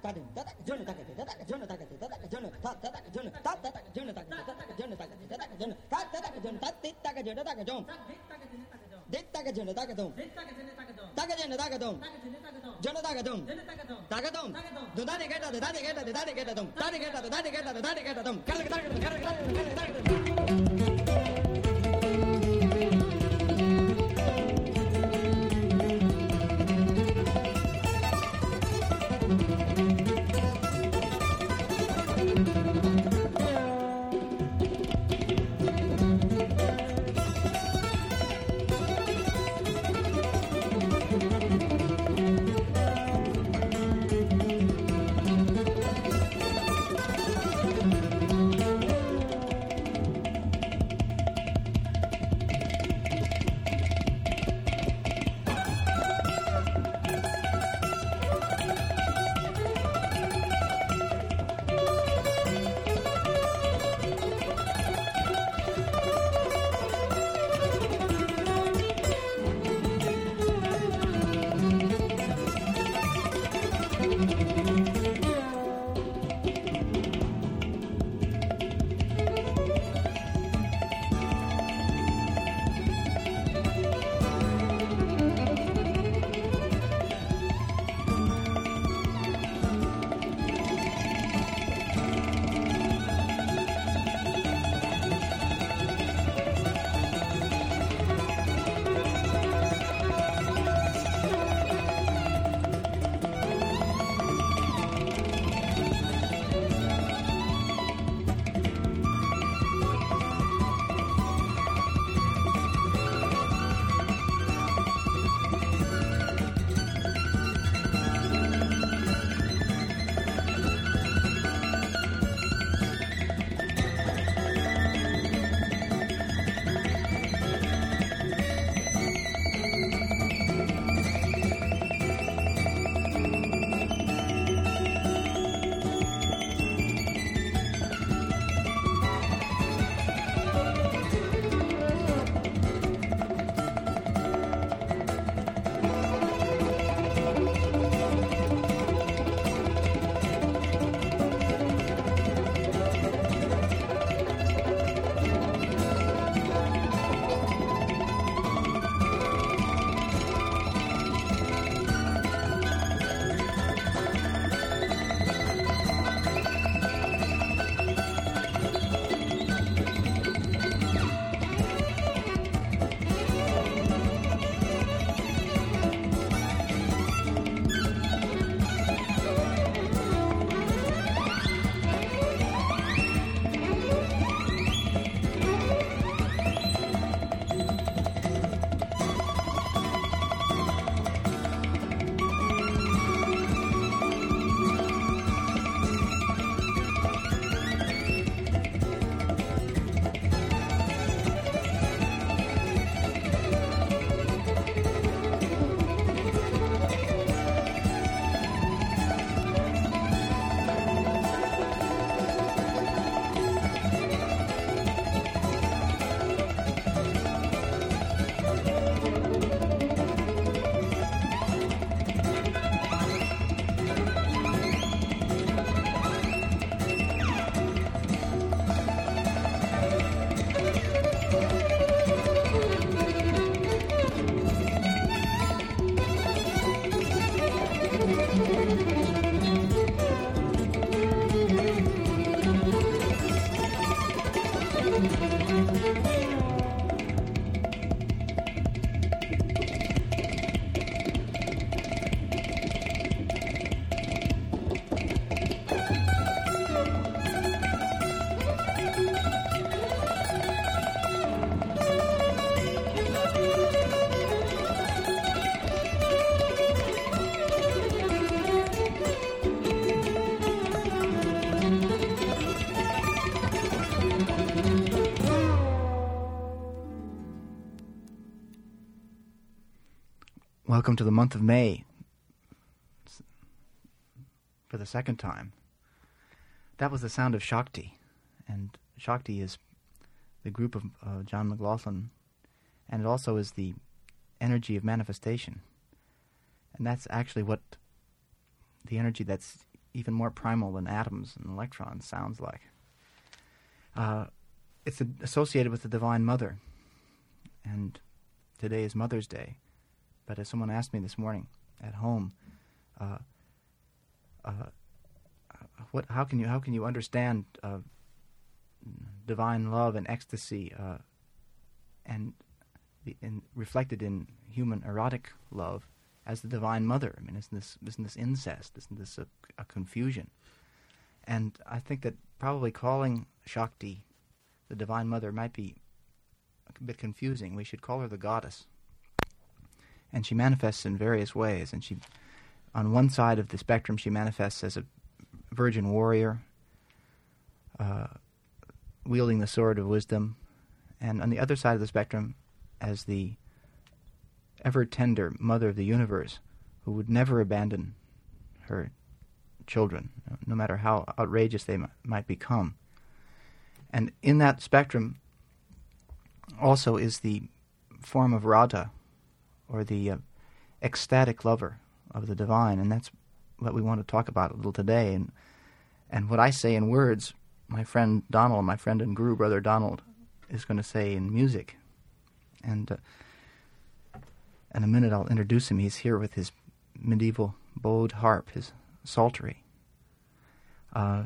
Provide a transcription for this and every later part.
Welcome to the month of May for the second time. That was the sound of Shakti, and Shakti is the group of John McLaughlin, and it also is the energy of manifestation. And that's actually what the energy that's even more primal than atoms and electrons sounds like. It's associated with the Divine Mother, and today is Mother's Day. But as someone asked me this morning at home, how can you understand divine love and ecstasy, and reflected in human erotic love as the Divine Mother? I mean, isn't this incest? Isn't this a confusion? And I think that probably calling Shakti the Divine Mother might be a bit confusing. We should call her the goddess. And she manifests in various ways. And on one side of the spectrum, she manifests as a virgin warrior, wielding the sword of wisdom. And on the other side of the spectrum, as the ever-tender mother of the universe, who would never abandon her children, no matter how outrageous they might become. And in that spectrum also is the form of Radha, or the ecstatic lover of the divine, and that's what we want to talk about a little today. And what I say in words, my friend Donald, my friend and guru, Brother Donald, is going to say in music. And in a minute I'll introduce him. He's here with his medieval bowed harp, his psaltery. And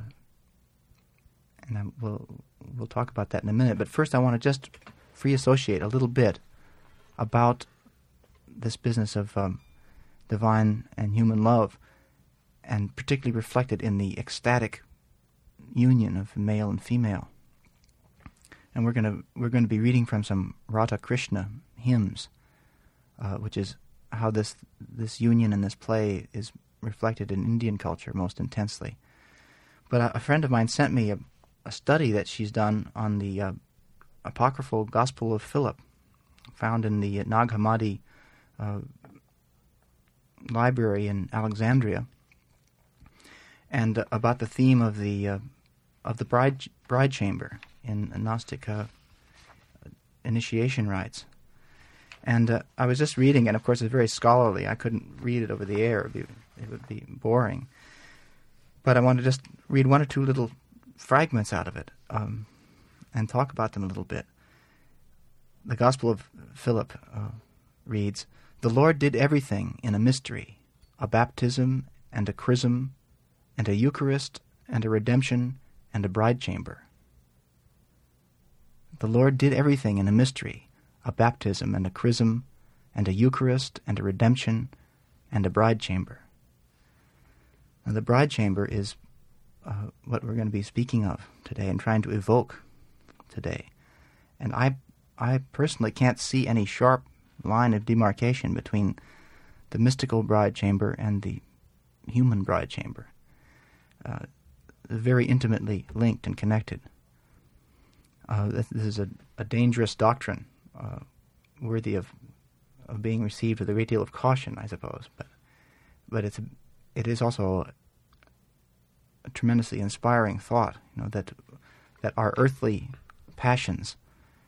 we'll talk about that in a minute. But first I want to just free associate a little bit about this business of divine and human love, and particularly reflected in the ecstatic union of male and female. And we're going to be reading from some Radha Krishna hymns, which is how this union and this play is reflected in Indian culture most intensely. But a friend of mine sent me a study that she's done on the apocryphal Gospel of Philip, found in the Nag Hammadi library in Alexandria, and about the theme of the bride chamber in Gnostic initiation rites. And I was just reading, and of course it's very scholarly. I couldn't read it over the air; it would be boring. But I want to just read one or two little fragments out of it, and talk about them a little bit. The Gospel of Philip reads, "The Lord did everything in a mystery, a baptism and a chrism, and a Eucharist and a redemption and a bride chamber." The Lord did everything in a mystery, a baptism and a chrism, and a Eucharist and a redemption and a bride chamber. Now, the bride chamber is what we're going to be speaking of today and trying to evoke today. And I personally can't see any sharp line of demarcation between the mystical bride chamber and the human bride chamber. Very intimately linked and connected. This is a dangerous doctrine, worthy of being received with a great deal of caution, I suppose. But it is also a tremendously inspiring thought. That our earthly passions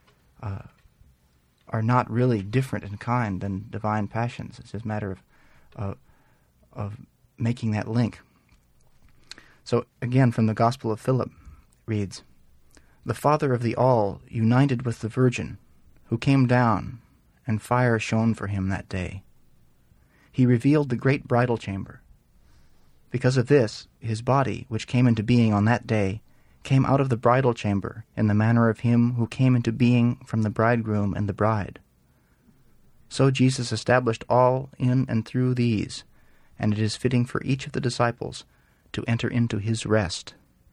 are not really different in kind than divine passions. It's just a matter of making that link. So again, from the Gospel of Philip reads, "The Father of the All united with the Virgin, who came down, and fire shone for him that day. He revealed the great bridal chamber. Because of this, his body, which came into being on that day, came out of the bridal chamber in the manner of him who came into being from the bridegroom and the bride. So Jesus established all in and through these, and it is fitting for each of the disciples to enter into his rest."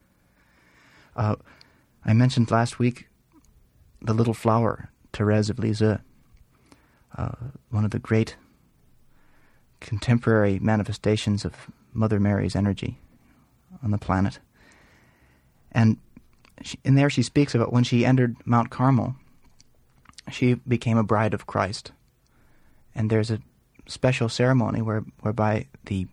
I mentioned last week the little flower, Therese of Lisieux, one of the great contemporary manifestations of Mother Mary's energy on the planet. And in there she speaks about when she entered Mount Carmel, she became a bride of Christ. And there's a special ceremony whereby the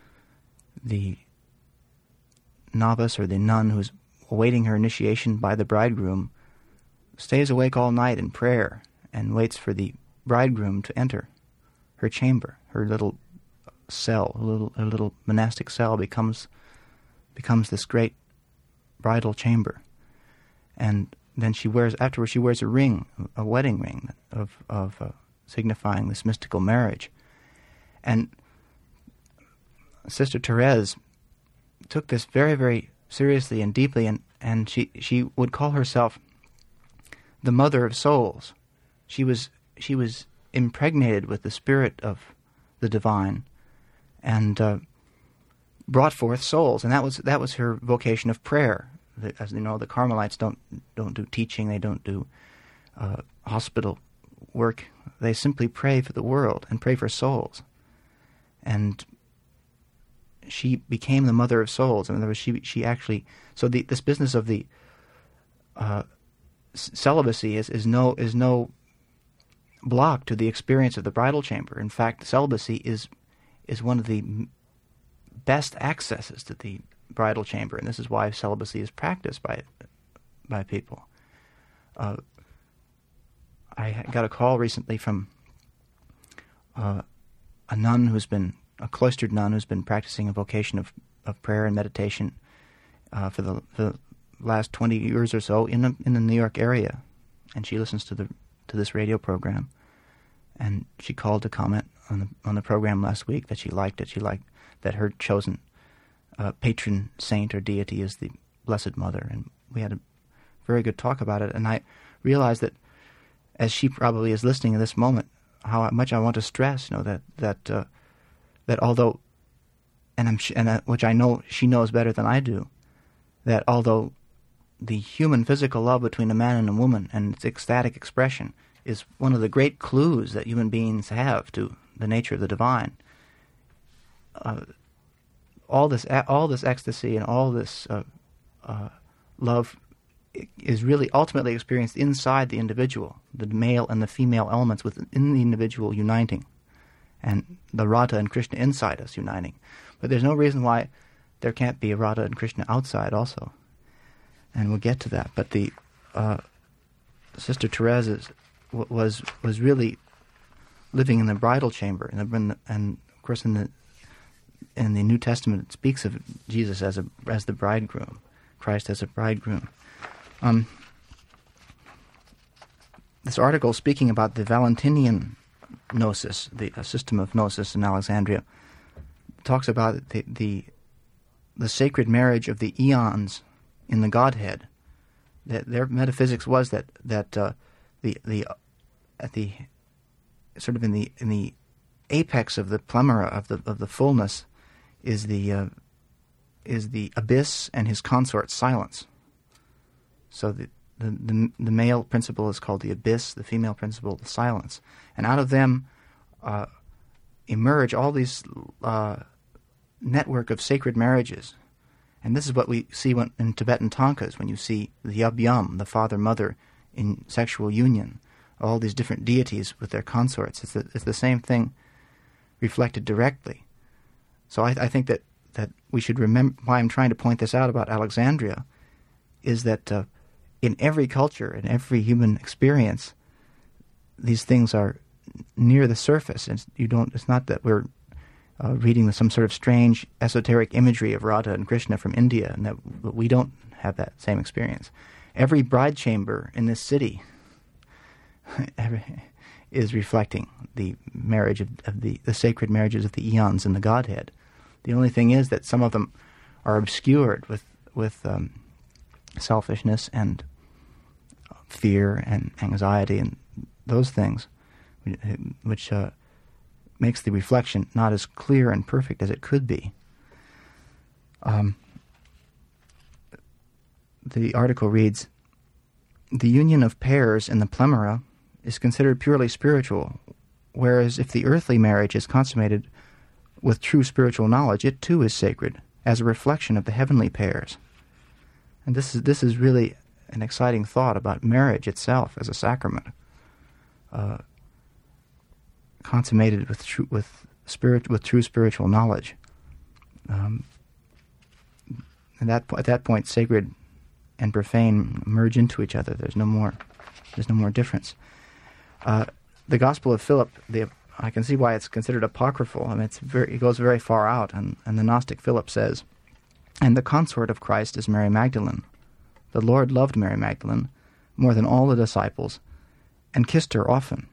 novice or the nun who's awaiting her initiation by the bridegroom stays awake all night in prayer and waits for the bridegroom to enter her chamber. Her little cell, her little monastic cell becomes becomes this great bridal chamber. And then afterwards she wears a ring, a wedding ring of signifying this mystical marriage. And Sister Therese took this very, very seriously and deeply, and she would call herself the Mother of Souls. She was impregnated with the spirit of the divine, and brought forth souls, and that was her vocation of prayer. As you know, the Carmelites don't do teaching, they don't do hospital work. They simply pray for the world and pray for souls. And she became the Mother of Souls. In other words, she actually, so this business of the celibacy is no block to the experience of the bridal chamber. In fact, celibacy is one of the best accesses to the bridal chamber, and this is why celibacy is practiced by people. I got a call recently from a cloistered nun who's been practicing a vocation of prayer and meditation for the last 20 years or so in the New York area, and she listens to this radio program, and she called to comment on the program last week that she liked that her chosen patron saint or deity is the Blessed Mother, and we had a very good talk about it. And I realized that, as she probably is listening in this moment, how much I want to stress, that although, which I know she knows better than I do, that although the human physical love between a man and a woman and its ecstatic expression is one of the great clues that human beings have to the nature of the divine, all this ecstasy and all this love is really ultimately experienced inside the individual, the male and the female elements within the individual uniting, and the Radha and Krishna inside us uniting. But there's no reason why there can't be a Radha and Krishna outside also, and we'll get to that. But the Sister Therese was really living in the bridal chamber, and of course in the New Testament it speaks of Jesus as the bridegroom, Christ as a bridegroom. This article, speaking about the Valentinian gnosis, the system of gnosis in Alexandria, talks about the sacred marriage of the eons in the Godhead. That their metaphysics was that at the sort of in the apex of the plemora of the fullness is the abyss and his consort silence. So the male principle is called the abyss, the female principle the silence, and out of them emerge all these network of sacred marriages. And this is what we see in Tibetan tankas, when you see the Yab-Yum, the father-mother in sexual union, all these different deities with their consorts. It's the same thing reflected directly. So I think that we should remember, why I'm trying to point this out about Alexandria, is that in every culture, in every human experience, these things are near the surface. And it's not that we're reading some sort of strange esoteric imagery of Radha and Krishna from India, and that we don't have that same experience. Every bride chamber in this city is reflecting the marriage of the sacred marriages of the eons in the Godhead. The only thing is that some of them are obscured with selfishness and fear and anxiety and those things, which makes the reflection not as clear and perfect as it could be. The article reads, "The union of pairs in the plemora is considered purely spiritual, whereas if the earthly marriage is consummated with true spiritual knowledge, it too is sacred, as a reflection of the heavenly pairs." And this is really an exciting thought about marriage itself as a sacrament, consummated with true spiritual knowledge. And at that point, sacred and profane merge into each other. There's no more difference. The Gospel of Philip, I can see why it's considered apocryphal. I mean, it goes very far out, and the Gnostic Philip says, And the consort of Christ is Mary Magdalene. The Lord loved Mary Magdalene more than all the disciples and kissed her often.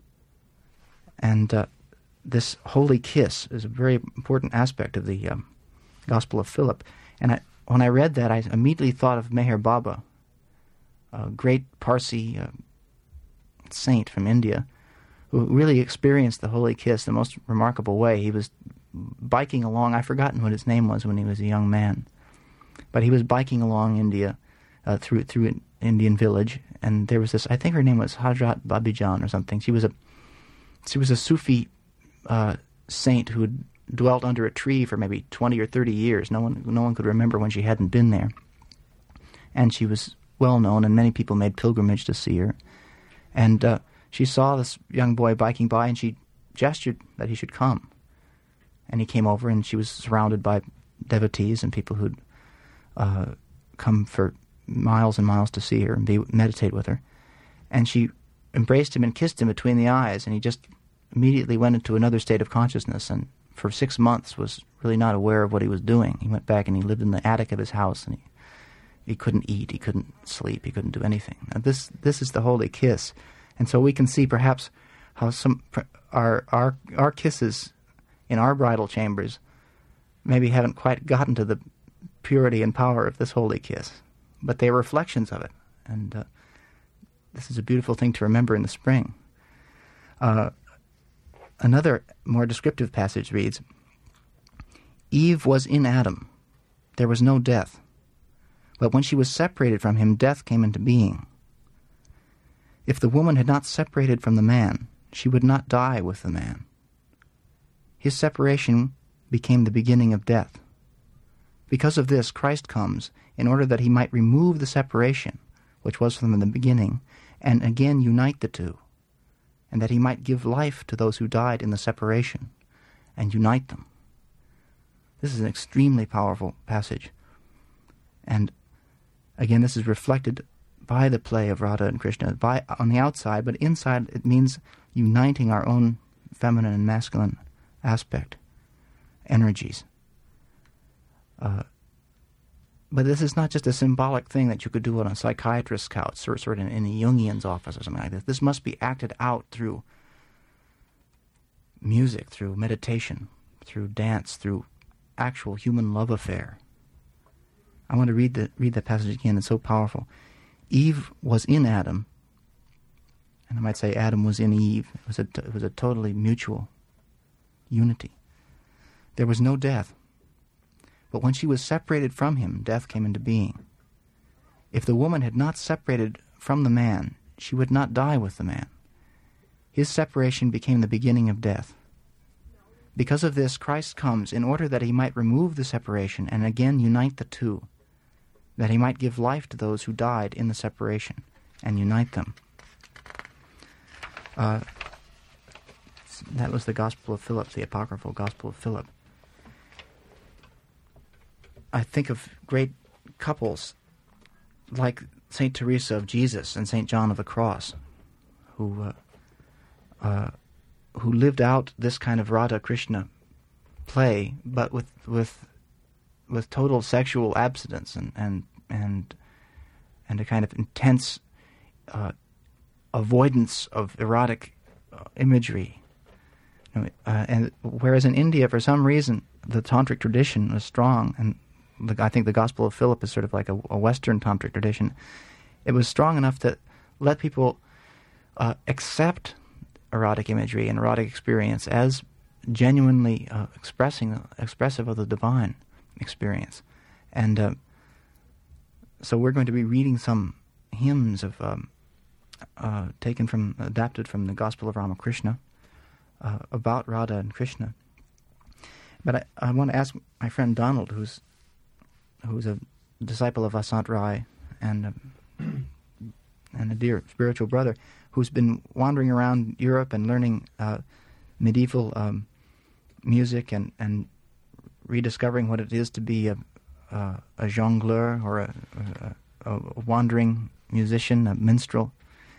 And this holy kiss is a very important aspect of the Gospel of Philip. And when I read that, I immediately thought of Meher Baba, a great Parsi saint from India, who really experienced the holy kiss the most remarkable way. He was biking along. I've forgotten what his name was when he was a young man, but he was biking along India through an Indian village, and there was this. I think her name was Hajrat Babijan or something. She was a Sufi saint who had dwelt under a tree for maybe 20 or 30 years. No one could remember when she hadn't been there, and she was well known, and many people made pilgrimage to see her. And she saw this young boy biking by, and she gestured that he should come. And he came over, and she was surrounded by devotees and people who'd come for miles and miles to see her and meditate with her. And she embraced him and kissed him between the eyes, and he just immediately went into another state of consciousness, and for 6 months was really not aware of what he was doing. He went back and he lived in the attic of his house, and he couldn't eat, he couldn't sleep, he couldn't do anything. Now this is the holy kiss. And so we can see perhaps how our kisses in our bridal chambers maybe haven't quite gotten to the purity and power of this holy kiss, but they're reflections of it. And this is a beautiful thing to remember in the spring. Another more descriptive passage reads, Eve was in Adam. There was no death. But when she was separated from him, death came into being. If the woman had not separated from the man, she would not die with the man. His separation became the beginning of death. Because of this, Christ comes in order that he might remove the separation, which was from the beginning, and again unite the two, and that he might give life to those who died in the separation, and unite them. This is an extremely powerful passage. And again, this is reflected by the play of Radha and Krishna, on the outside, but inside it means uniting our own feminine and masculine aspect, energies. But this is not just a symbolic thing that you could do on a psychiatrist's couch or sort of in a Jungian's office or something like this. This must be acted out through music, through meditation, through dance, through actual human love affair. I want to read the passage again. It's so powerful. Eve was in Adam, and I might say Adam was in Eve. It was a totally mutual unity. There was no death. But when she was separated from him, death came into being. If the woman had not separated from the man, she would not die with the man. His separation became the beginning of death. Because of this, Christ comes in order that he might remove the separation and again unite the two, that he might give life to those who died in the separation and unite them. That was the Gospel of Philip, the apocryphal Gospel of Philip. I think of great couples like St. Teresa of Jesus and St. John of the Cross, who lived out this kind of Radha Krishna play, but with total sexual abstinence and a kind of intense avoidance of erotic imagery. And whereas in India, for some reason, the tantric tradition was strong, and I think the Gospel of Philip is sort of like a Western tantric tradition. It was strong enough to let people accept erotic imagery and erotic experience as genuinely expressive of the divine experience. And so we're going to be reading some hymns of adapted from the Gospel of Ramakrishna about Radha and Krishna. But I want to ask my friend Donald, who's a disciple of Vasant Rai and a dear spiritual brother, who's been wandering around Europe and learning medieval music and rediscovering what it is to be a jongleur or a wandering musician, a minstrel.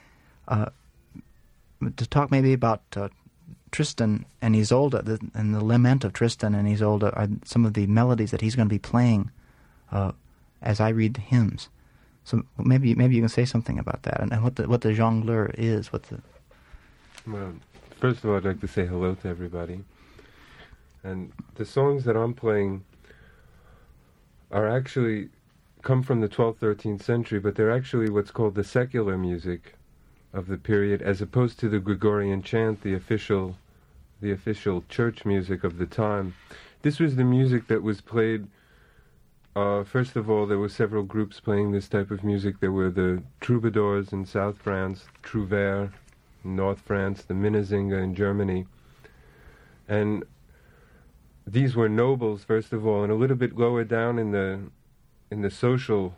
To talk maybe about Tristan and Isolde, and the lament of Tristan and Isolde are some of the melodies that he's going to be playing as I read the hymns. So maybe you can say something about that and what the jongleur is. Well, first of all, I'd like to say hello to everybody. And the songs that I'm playing are actually come from the 12th, 13th century, but they're actually what's called the secular music of the period, as opposed to the Gregorian chant, the official church music of the time. This was the music that was played. First of all, there were several groups playing this type of music. There were the troubadours in South France, Trouvères in North France, the Minnesänger in Germany. And these were nobles, first of all, and a little bit lower down in the social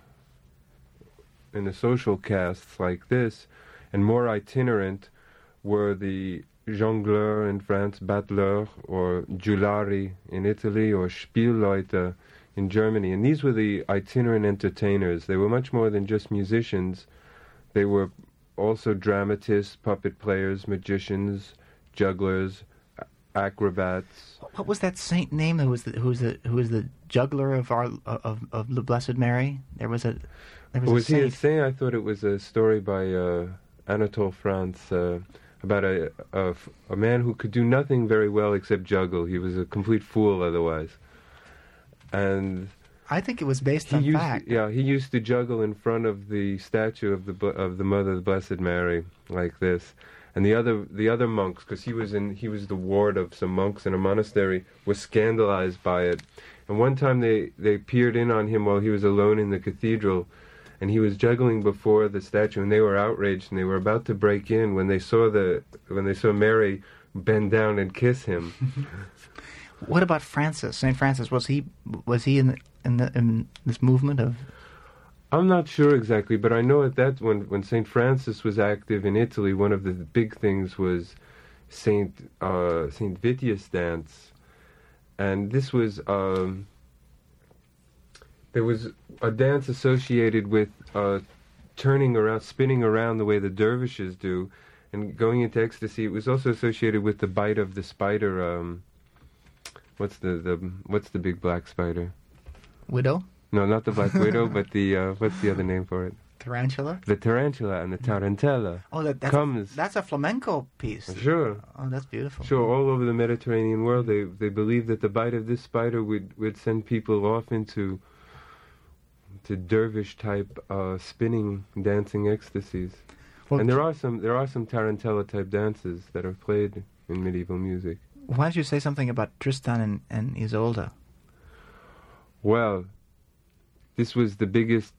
castes like this, and more itinerant were the jongleurs in France, battleurs, or giullari in Italy, or Spielleute in Germany. And these were the itinerant entertainers. They were much more than just musicians. They were also dramatists, puppet players, magicians, jugglers, acrobats. What was that saint name who was the juggler of the Blessed Mary? Was he a saint? I thought it was a story by Anatole France about a man who could do nothing very well except juggle. He was a complete fool otherwise. And I think it was based on fact. Yeah, he used to juggle in front of the statue of the Mother of the Blessed Mary like this. And the other monks, because he was the ward of some monks in a monastery, were scandalized by it. And one time they peered in on him while he was alone in the cathedral, and he was juggling before the statue, and they were outraged, and they were about to break in when they saw Mary bend down and kiss him. What about Francis? Saint Francis, was he in this movement of? I'm not sure exactly, but I know that when Saint Francis was active in Italy, one of the big things was Saint Vitius dance, and this was there was a dance associated with turning around, spinning around the way the dervishes do, and going into ecstasy. It was also associated with the bite of the spider. What's the big black spider? Widow? No, not the black widow, but the what's the other name for it? Tarantula? The tarantula and the tarantella. Oh, that's a flamenco piece. Sure. Oh, that's beautiful. Sure, all over the Mediterranean world, they believe that the bite of this spider would send people off into dervish type spinning, dancing ecstasies. Well, and there are some tarantella type dances that are played in medieval music. Why don't you say something about Tristan and Isolde? Well, this was the biggest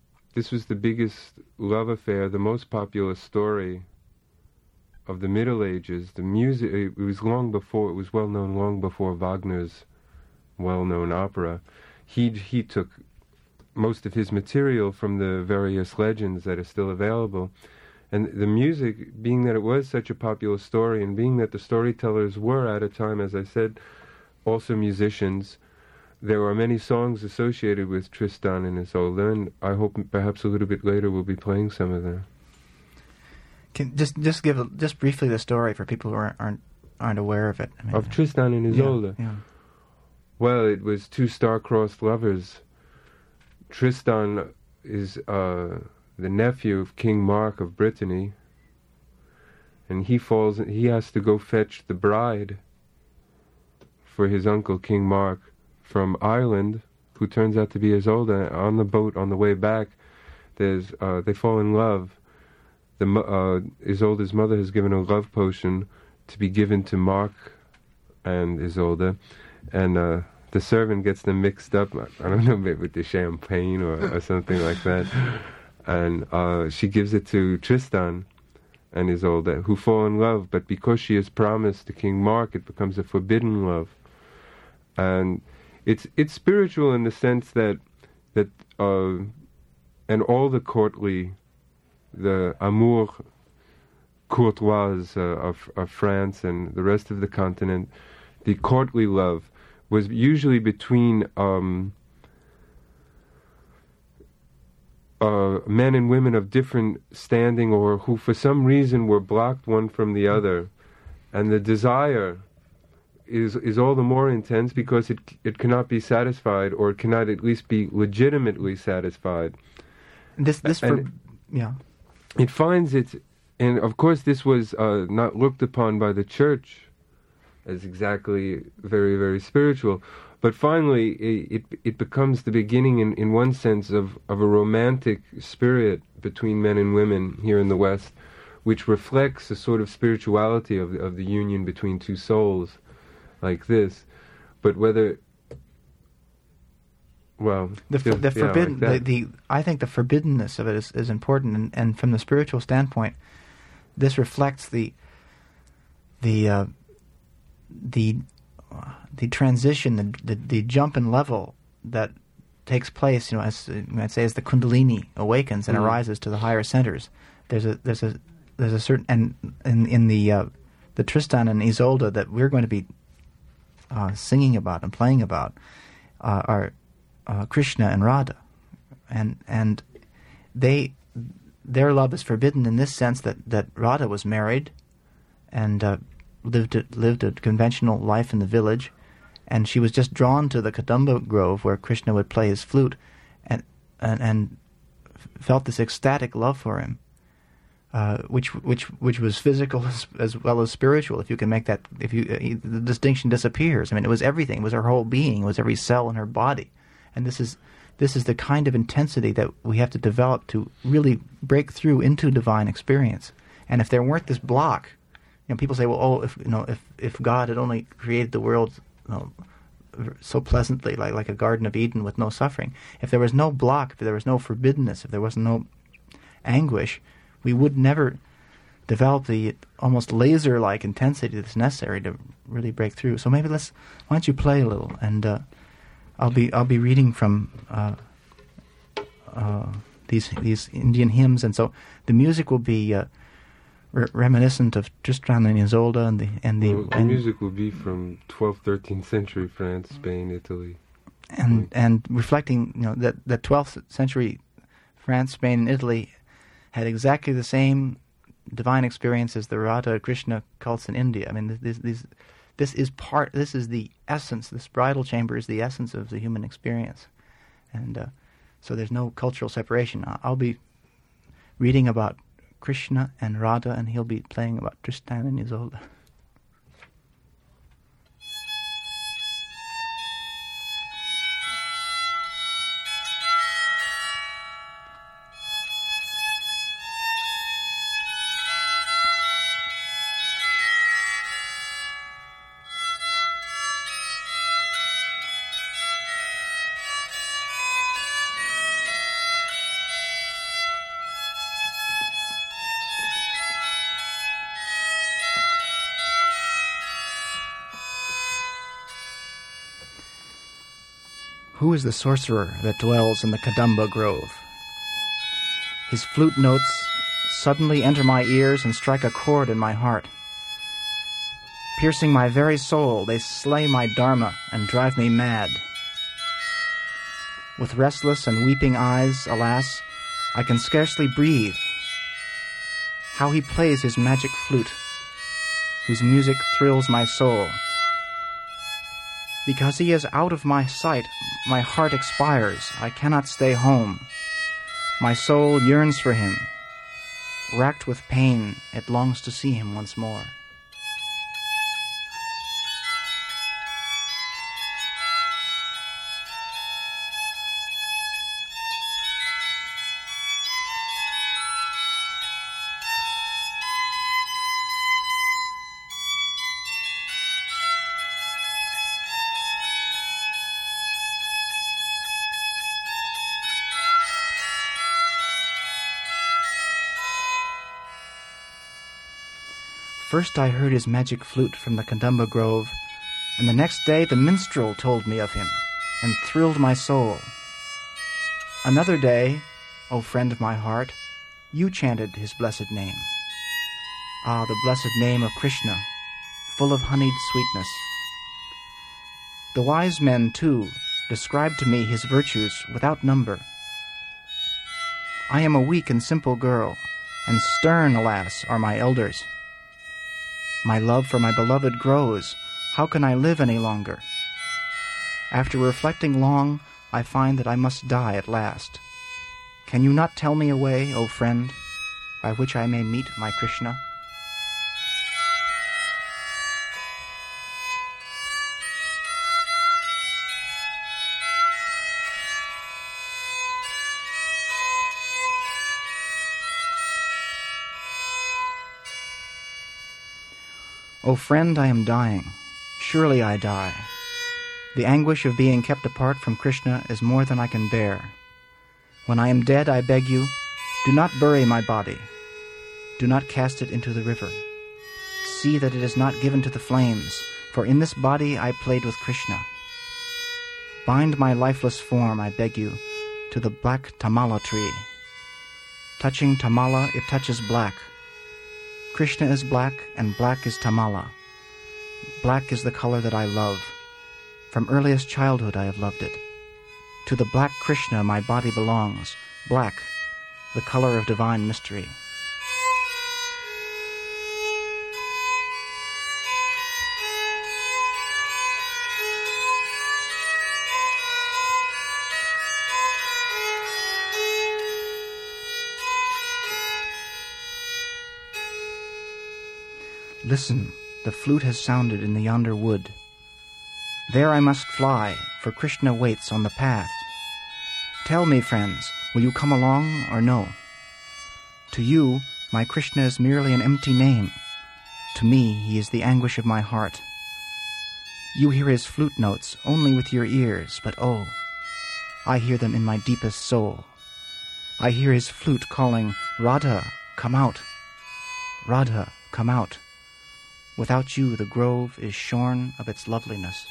love affair, the most popular story of the Middle Ages. The music, it was well known long before Wagner's well-known opera. He took most of his material from the various legends that are still available. And the music, being that it was such a popular story, and being that the storytellers were, at a time, as I said, also musicians, there are many songs associated with Tristan and Isolde, and I hope perhaps a little bit later we'll be playing some of them. Can just give just briefly the story for people who aren't aware of it. Of Tristan and Isolde? Yeah. Well, it was two star-crossed lovers. Tristan is the nephew of King Mark of Brittany, and he has to go fetch the bride for his uncle King Mark from Ireland, who turns out to be Isolde. On the boat on the way back, they fall in love. Isolde's mother has given a love potion to be given to Mark and Isolde, and the servant gets them mixed up, I don't know, maybe with the champagne or something like that. And she gives it to Tristan and Isolde, who fall in love, but because she is promised to King Mark, it becomes a forbidden love. And it's spiritual in the sense that and all the courtly, the amour courtoise of France and the rest of the continent, the courtly love was usually between men and women of different standing, or who for some reason were blocked one from the other. And the desire is all the more intense because it cannot be satisfied, or it cannot at least be legitimately satisfied. Yeah. It finds its, and of course this was not looked upon by the church as exactly very, very spiritual, but finally it becomes the beginning in one sense of a romantic spirit between men and women here in the West, which reflects a sort of spirituality of the union between two souls like this. But whether, well, the forbidden, like I think the forbiddenness of it is important, and from the spiritual standpoint, this reflects the transition, the jump in level that takes place, as you might say, as the Kundalini awakens and arises to the higher centers. There's a certain, and in the Tristan and Isolde that we're going to be singing about and playing about are Krishna and Radha, and their love is forbidden in this sense that Radha was married and lived a conventional life in the village, and she was just drawn to the Kadamba grove where Krishna would play his flute, and felt this ecstatic love for him, which was physical as well as spiritual. If you can make that, the distinction disappears. I mean, it was everything. It was her whole being. It was every cell in her body, and this is the kind of intensity that we have to develop to really break through into divine experience. And if there weren't this block, people say, well, if God had only created the world, so pleasantly, like a Garden of Eden with no suffering, if there was no block, if there was no forbiddenness, if there was no anguish, we would never develop the almost laser-like intensity that's necessary to really break through. So maybe why don't you play a little, and I'll be reading from these Indian hymns, and so the music will be reminiscent of Tristan and Isolde, the music will be from 12th, 13th century France, Spain, Italy, and reflecting that 12th century France, Spain, and Italy had exactly the same divine experience as the Radha Krishna cults in India. I mean, this is the essence. This bridal chamber is the essence of the human experience, and so there's no cultural separation. I'll be reading about Krishna and Radha, and he'll be playing about Tristan and Isolde. Who is the sorcerer that dwells in the Kadamba grove? His flute notes suddenly enter my ears and strike a chord in my heart. Piercing my very soul, they slay my dharma and drive me mad. With restless and weeping eyes, alas, I can scarcely breathe. How he plays his magic flute, whose music thrills my soul. Because he is out of my sight, my heart expires. I cannot stay home. My soul yearns for him. Racked with pain, it longs to see him once more. First I heard his magic flute from the Kadamba grove, and the next day the minstrel told me of him, and thrilled my soul. Another day, O friend of my heart, you chanted his blessed name. Ah, the blessed name of Krishna, full of honeyed sweetness. The wise men, too, described to me his virtues without number. I am a weak and simple girl, and stern, alas, are my elders. My love for my beloved grows, How can I live any longer? After reflecting long, I find that I must die at last. Can you not tell me a way, O friend, by which I may meet my Krishna? O friend, I am dying. Surely I die. The anguish of being kept apart from Krishna is more than I can bear. When I am dead, I beg you, do not bury my body. Do not cast it into the river. See that it is not given to the flames, for in this body I played with Krishna. Bind my lifeless form, I beg you, to the black tamala tree. Touching tamala, it touches black. Krishna is black, and black is tamala. Black is the color that I love. From earliest childhood I have loved it. To the black Krishna my body belongs, black, the color of divine mystery. Listen, the flute has sounded in the yonder wood. There I must fly, for Krishna waits on the path. Tell me, friends, will you come along or no? To you, my Krishna is merely an empty name. To me, he is the anguish of my heart. You hear his flute notes only with your ears, but oh, I hear them in my deepest soul. I hear his flute calling, Radha, come out. Radha, come out. Without you, the grove is shorn of its loveliness.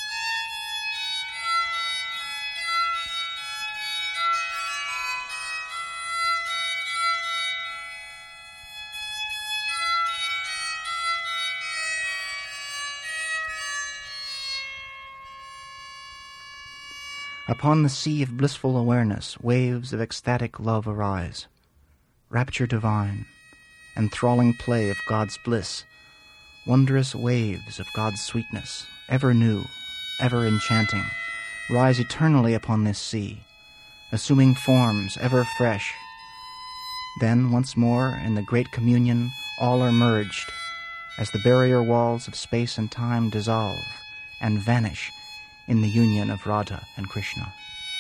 Upon the sea of blissful awareness, waves of ecstatic love arise. Rapture divine, enthralling play of God's bliss, wondrous waves of God's sweetness, ever new, ever enchanting, rise eternally upon this sea, assuming forms ever fresh. Then, once more, in the great communion, all are merged, as the barrier walls of space and time dissolve and vanish in the union of Radha and Krishna.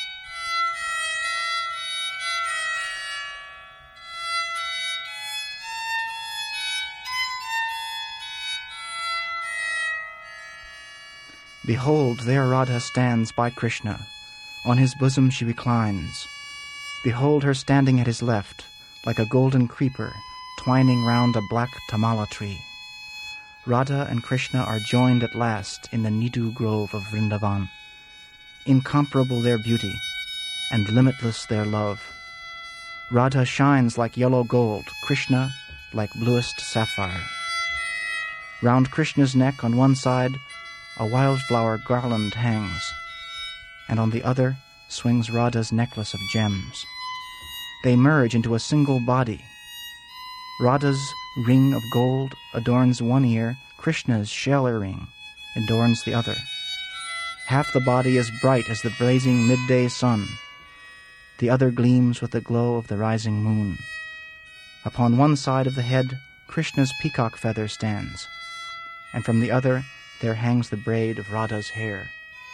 Behold, there Radha stands by Krishna. On his bosom she reclines. Behold her standing at his left, like a golden creeper, twining round a black tamala tree. Radha and Krishna are joined at last in the Nidu grove of Vrindavan. Incomparable their beauty, and limitless their love. Radha shines like yellow gold, Krishna like bluest sapphire. Round Krishna's neck on one side, a wildflower garland hangs, and on the other swings Radha's necklace of gems. They merge into a single body. Radha's ring of gold adorns one ear, Krishna's shell earring adorns the other. Half the body is bright as the blazing midday sun. The other gleams with the glow of the rising moon. Upon one side of the head, Krishna's peacock feather stands, and from the other there hangs the braid of Radha's hair.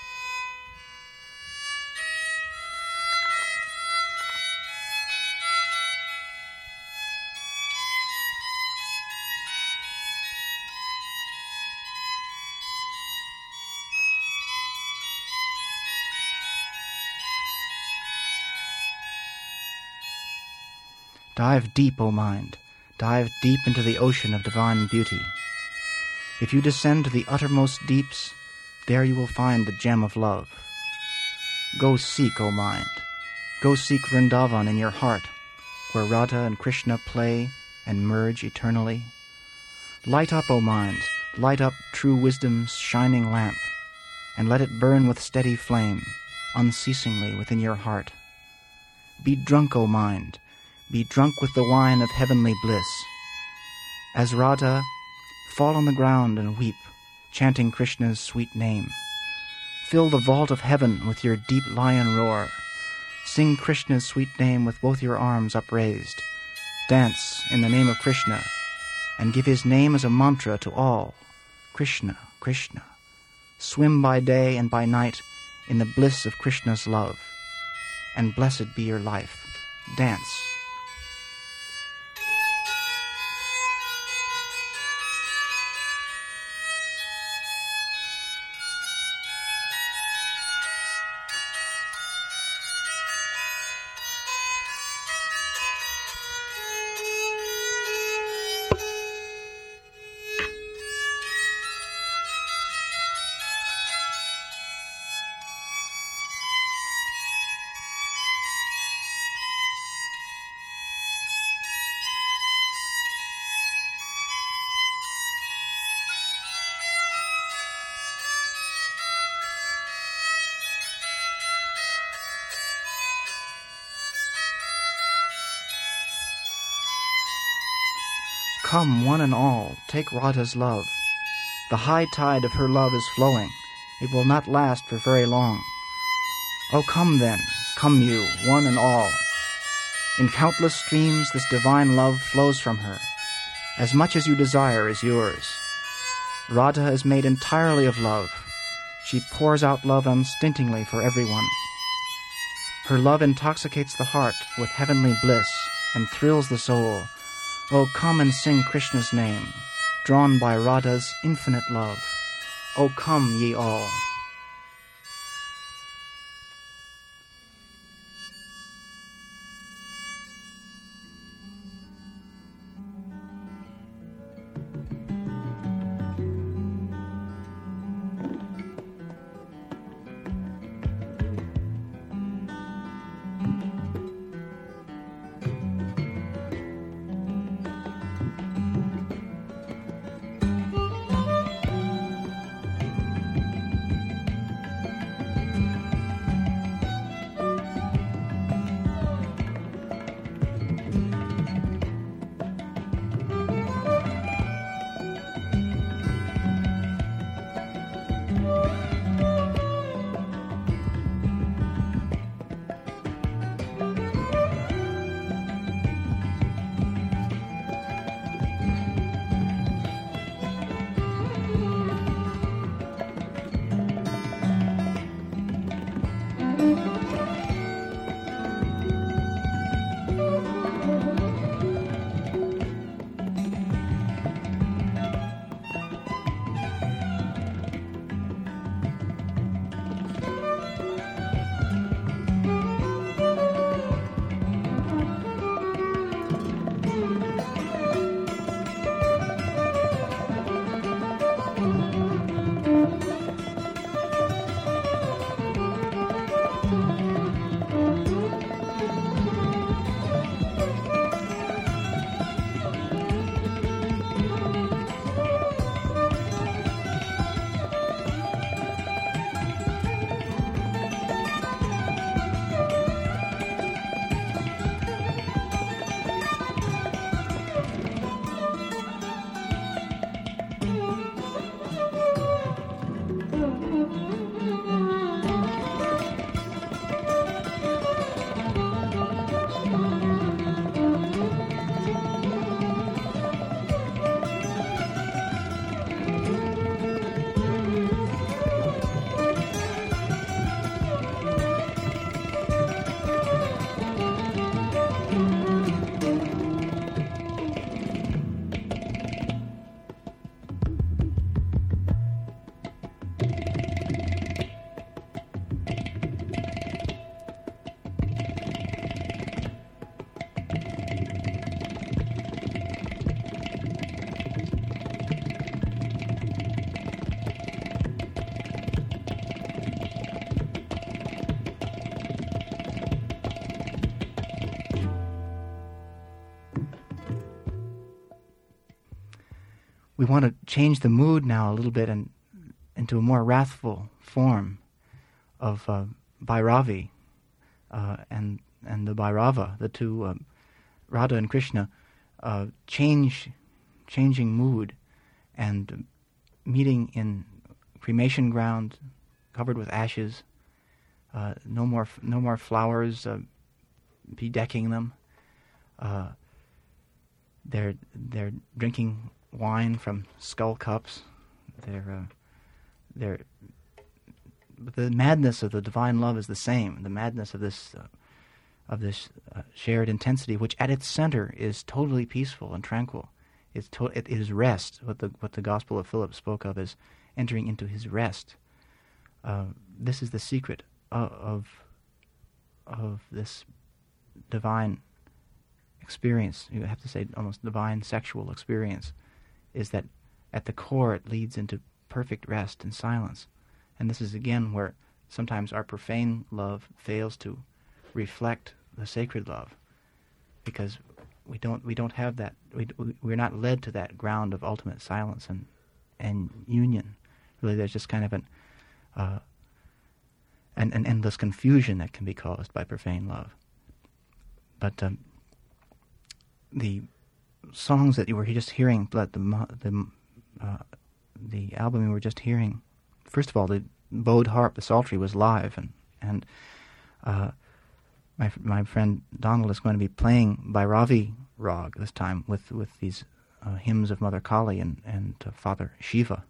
Dive deep, O mind, dive deep into the ocean of divine beauty. If you descend to the uttermost deeps, there you will find the gem of love. Go seek, O mind, go seek Vrindavan in your heart, where Radha and Krishna play and merge eternally. Light up, O mind, light up true wisdom's shining lamp, and let it burn with steady flame, unceasingly within your heart. Be drunk, O mind, be drunk with the wine of heavenly bliss. As Radha, fall on the ground and weep, chanting Krishna's sweet name. Fill the vault of heaven with your deep lion roar. Sing Krishna's sweet name with both your arms upraised. Dance in the name of Krishna, and give his name as a mantra to all. Krishna, Krishna. Swim by day and by night in the bliss of Krishna's love, and blessed be your life. Dance. Come, one and all, take Radha's love. The high tide of her love is flowing. It will not last for very long. Oh, come then, come you, one and all. In countless streams this divine love flows from her. As much as you desire is yours. Radha is made entirely of love. She pours out love unstintingly for everyone. Her love intoxicates the heart with heavenly bliss and thrills the soul. Oh, come and sing Krishna's name, drawn by Radha's infinite love. Oh, come, ye all. We want to change the mood now a little bit and into a more wrathful form of Bhairavi and the Bhairava, the two Radha and Krishna, changing mood and meeting in cremation ground covered with ashes. No more flowers bedecking them. They're drinking wine from skull cups. But the madness of the divine love is the same. The madness of this shared intensity, which at its center is totally peaceful and tranquil. It is rest. What the Gospel of Philip spoke of as entering into his rest. This is the secret of this divine experience. You have to say almost divine sexual experience. Is that at the core it leads into perfect rest and silence. And this is again where sometimes our profane love fails to reflect the sacred love, because we don't have that. We're not led to that ground of ultimate silence and union. Really, there's just kind of an endless confusion that can be caused by profane love. But the songs that you were just hearing, the album you were just hearing. First of all, the bowed harp, the psaltery, was live, and my friend Donald is going to be playing Bhairavi Rag this time with these hymns of Mother Kali and Father Shiva.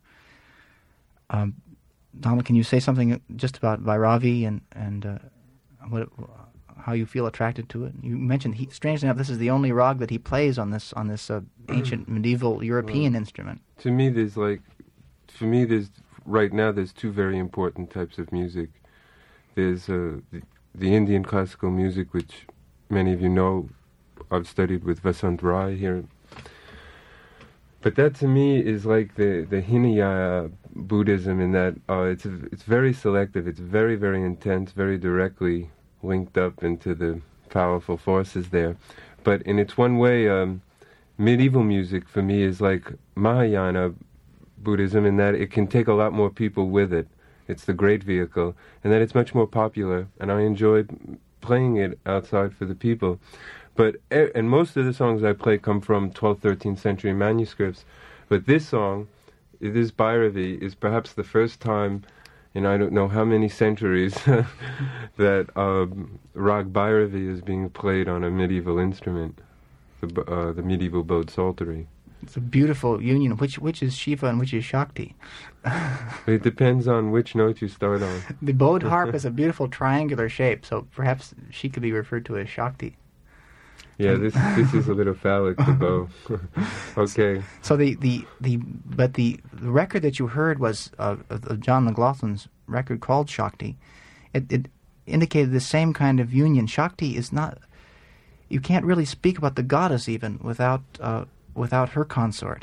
Donald, can you say something just about Bhairavi and how you feel attracted to it? You mentioned, strangely enough, this is the only rag that he plays on this ancient medieval European instrument. To me, there's right now there's two very important types of music. There's the Indian classical music, which many of you know. I've studied with Vasant Rai here. But that to me is like the Hinayana Buddhism in that it's very selective, it's very, very intense, very directly linked up into the powerful forces there. But in its one way, medieval music for me is like Mahayana Buddhism in that it can take a lot more people with it. It's the great vehicle, and that it's much more popular, and I enjoy playing it outside for the people. And most of the songs I play come from 12th, 13th century manuscripts. But this song, this Bhairavi, is perhaps the first time in I don't know how many centuries that Rag Bhairavi is being played on a medieval instrument, the medieval bowed psaltery. It's a beautiful union. Which is Shiva and which is Shakti? It depends on which note you start on. The bowed harp is a beautiful triangular shape, so perhaps she could be referred to as Shakti. Yeah, this is a little phallic, the bow. Okay. So the record that you heard was of John McLaughlin's record called Shakti. It indicated the same kind of union. Shakti is not. You can't really speak about the goddess even without her consort.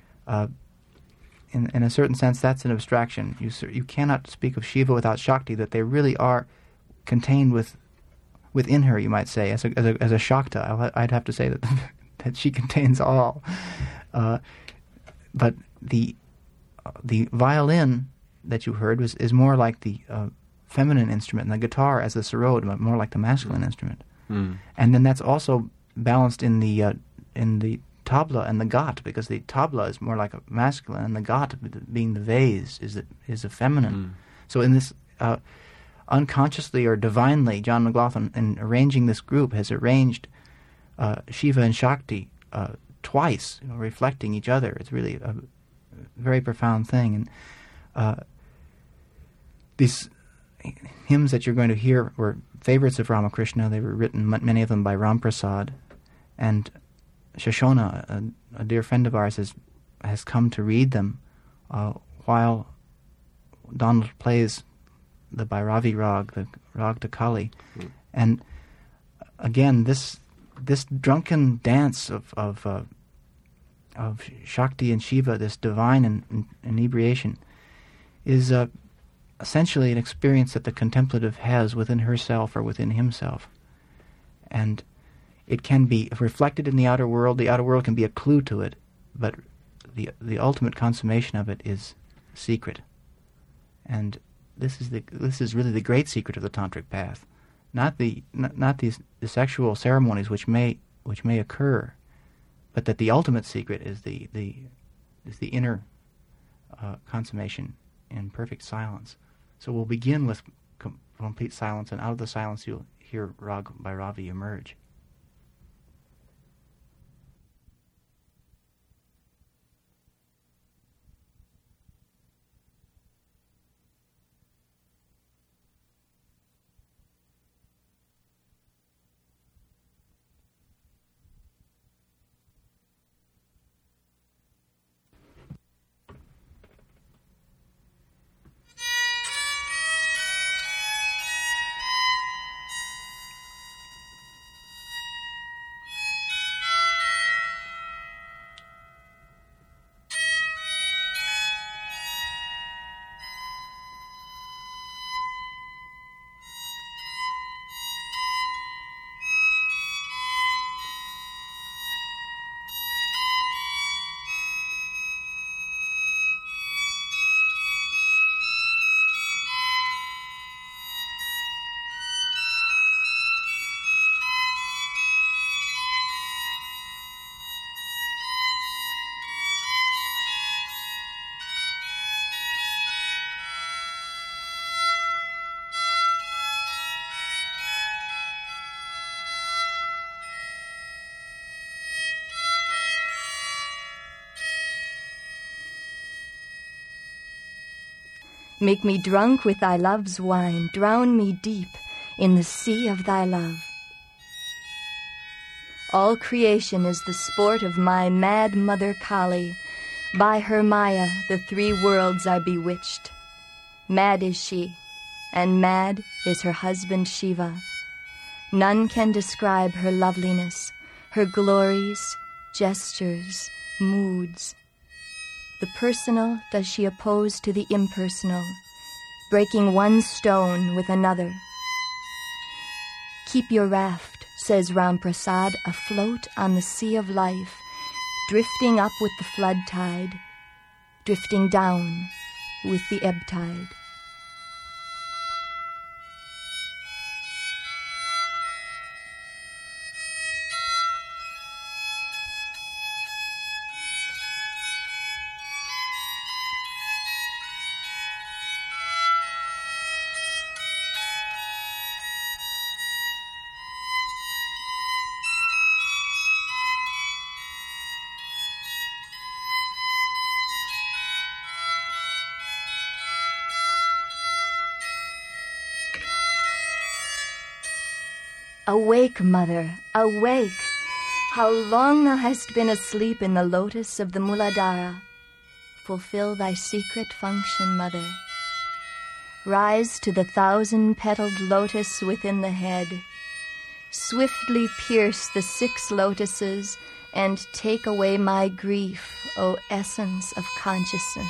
In a certain sense, that's an abstraction. You cannot speak of Shiva without Shakti. That they really are contained within her, you might say, as a Shakta. I'd have to say that she contains all. But the violin that you heard is more like the feminine instrument, and the guitar as the sarod, more like the masculine instrument. Mm. And then that's also balanced in the tabla and the ghat, because the tabla is more like a masculine, and the ghat, being the vase, is a feminine. Mm. So in this unconsciously or divinely, John McLaughlin, in arranging this group, has arranged Shiva and Shakti twice, reflecting each other. It's really a very profound thing. And these hymns that you're going to hear were favorites of Ramakrishna. They were written, many of them, by Ram Prasad. And Shoshona, a dear friend of ours, has come to read them while Donald plays the Bhairavi Rag, the Rag to Kali. Mm. And again, this drunken dance of Shakti and Shiva, this divine inebriation, is essentially an experience that the contemplative has within herself or within himself. And it can be reflected in the outer world. The outer world can be a clue to it, but the ultimate consummation of it is secret. And this is really the great secret of the tantric path, not the sexual ceremonies which may occur, but that the ultimate secret is the inner consummation in perfect silence. So we'll begin with complete silence, and out of the silence you'll hear Rag by Ravi emerge. Make me drunk with thy love's wine, drown me deep in the sea of thy love. All creation is the sport of my mad mother Kali. By her Maya the three worlds are bewitched. Mad is she, and mad is her husband Shiva. None can describe her loveliness, her glories, gestures, moods. The personal does she oppose to the impersonal, breaking one stone with another. Keep your raft, says Ram Prasad, afloat on the sea of life, drifting up with the flood tide, drifting down with the ebb tide. Awake, mother, awake! How long thou hast been asleep in the lotus of the Muladhara. Fulfill thy secret function, mother. Rise to the 1,000-petaled lotus within the head. Swiftly pierce the 6 lotuses and take away my grief, O essence of consciousness.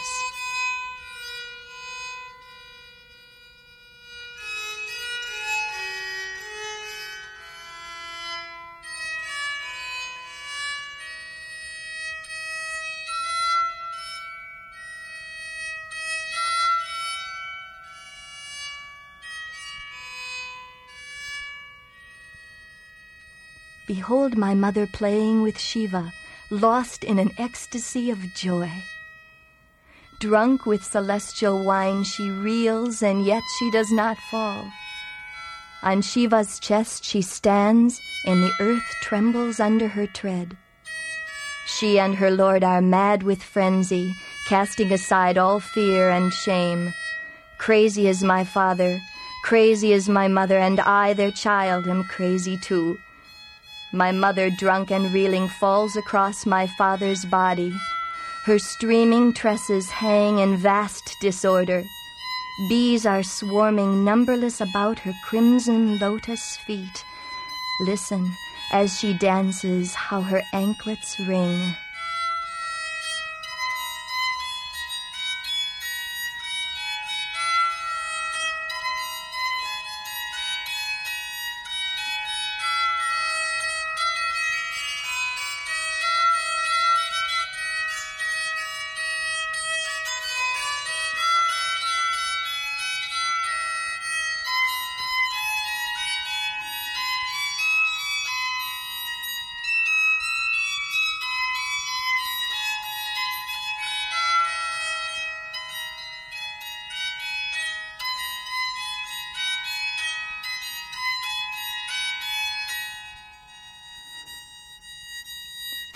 Behold my mother playing with Shiva, lost in an ecstasy of joy. Drunk with celestial wine, she reels, and yet she does not fall. On Shiva's chest she stands, and the earth trembles under her tread. She and her lord are mad with frenzy, casting aside all fear and shame. Crazy is my father, crazy is my mother, and I, their child, am crazy too. My mother, drunk and reeling, falls across my father's body. Her streaming tresses hang in vast disorder. Bees are swarming numberless about her crimson lotus feet. Listen, as she dances, how her anklets ring.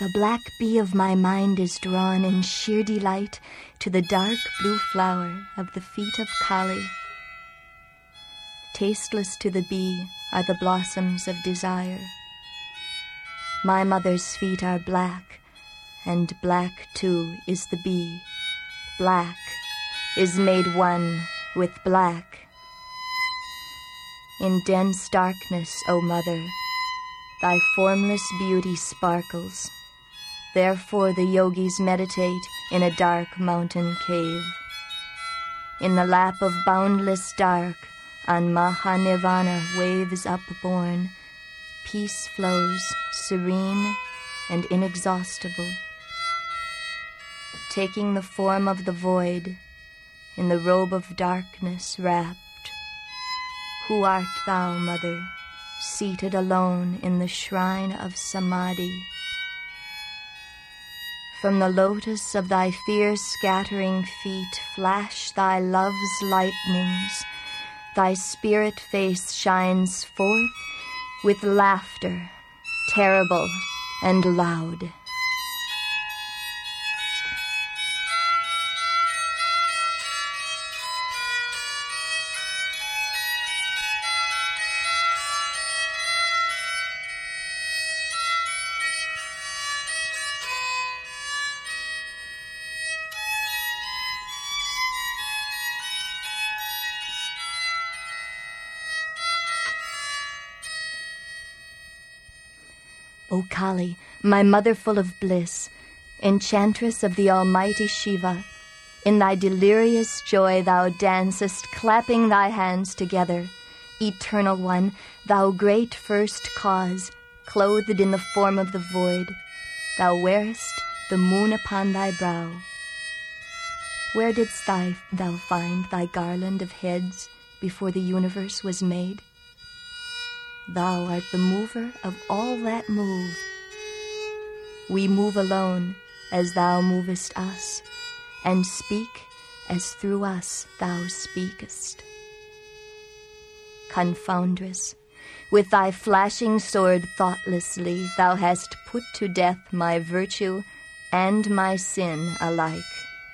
The black bee of my mind is drawn in sheer delight to the dark blue flower of the feet of Kali. Tasteless to the bee are the blossoms of desire. My mother's feet are black, and black too is the bee. Black is made one with black. In dense darkness, O mother, thy formless beauty sparkles. Therefore the yogis meditate in a dark mountain cave. In the lap of boundless dark, on Mahanirvana waves upborne, peace flows, serene and inexhaustible. Taking the form of the void, in the robe of darkness wrapped, who art thou, mother, seated alone in the shrine of Samadhi? From the lotus of thy fear-scattering feet flash thy love's lightnings. Thy spirit face shines forth with laughter, terrible and loud. O Kali, my mother full of bliss, enchantress of the almighty Shiva, in thy delirious joy thou dancest, clapping thy hands together. Eternal One, thou great first cause, clothed in the form of the void, thou wearest the moon upon thy brow. Where didst thou find thy garland of heads before the universe was made? Thou art the mover of all that move. We move alone as thou movest us, and speak as through us thou speakest. Confoundress, with thy flashing sword thoughtlessly thou hast put to death my virtue and my sin alike.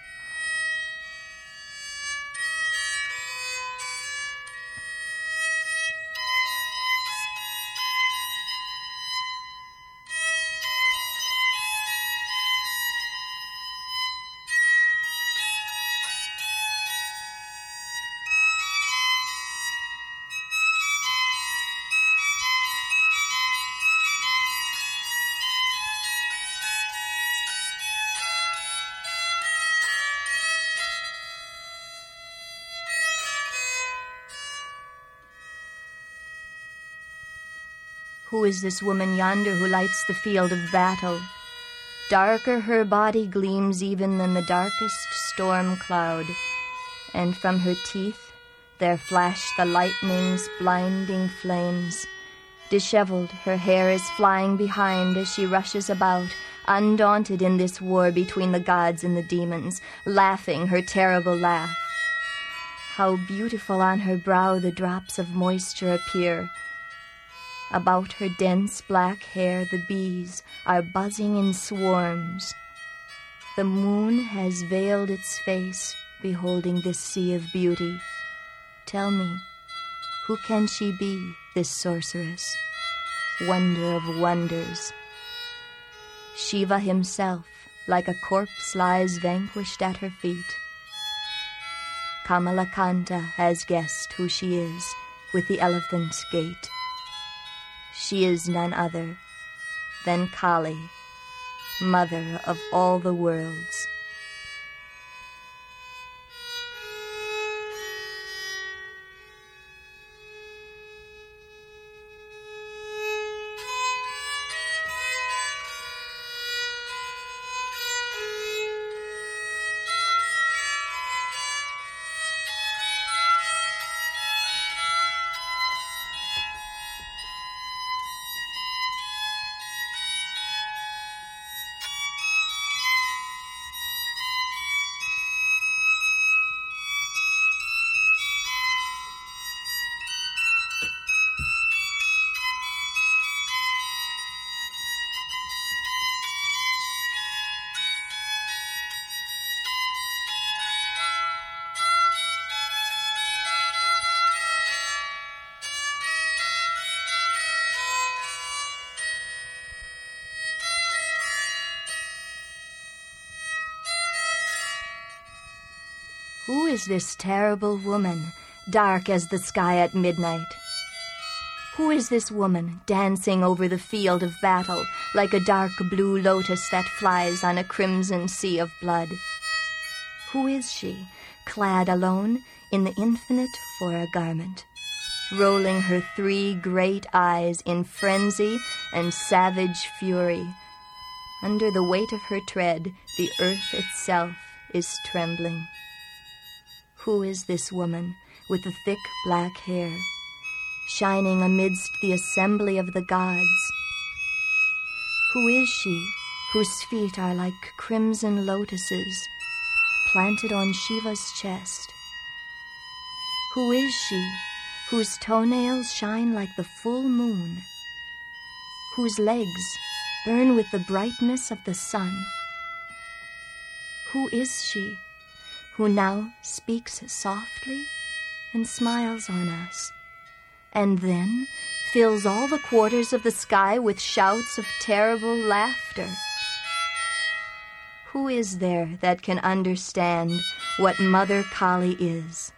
Who is this woman yonder who lights the field of battle? Darker her body gleams even than the darkest storm cloud, and from her teeth there flash the lightning's blinding flames. Disheveled, her hair is flying behind as she rushes about, undaunted in this war between the gods and the demons, laughing her terrible laugh. How beautiful on her brow the drops of moisture appear. About her dense black hair the bees are buzzing in swarms. The moon has veiled its face, beholding this sea of beauty. Tell me, who can she be, this sorceress, wonder of wonders? Shiva himself, like a corpse, lies vanquished at her feet. Kamalakanta has guessed who she is with the elephant's gait. She is none other than Kali, mother of all the worlds. Who is this terrible woman, dark as the sky at midnight? Who is this woman dancing over the field of battle like a dark blue lotus that flies on a crimson sea of blood? Who is she, clad alone in the infinite for a garment, rolling her 3 great eyes in frenzy and savage fury? Under the weight of her tread, the earth itself is trembling. Who is this woman with the thick black hair, shining amidst the assembly of the gods? Who is she whose feet are like crimson lotuses planted on Shiva's chest? Who is she whose toenails shine like the full moon, whose legs burn with the brightness of the sun? Who is she who now speaks softly and smiles on us, and then fills all the quarters of the sky with shouts of terrible laughter? Who is there that can understand what Mother Kali is?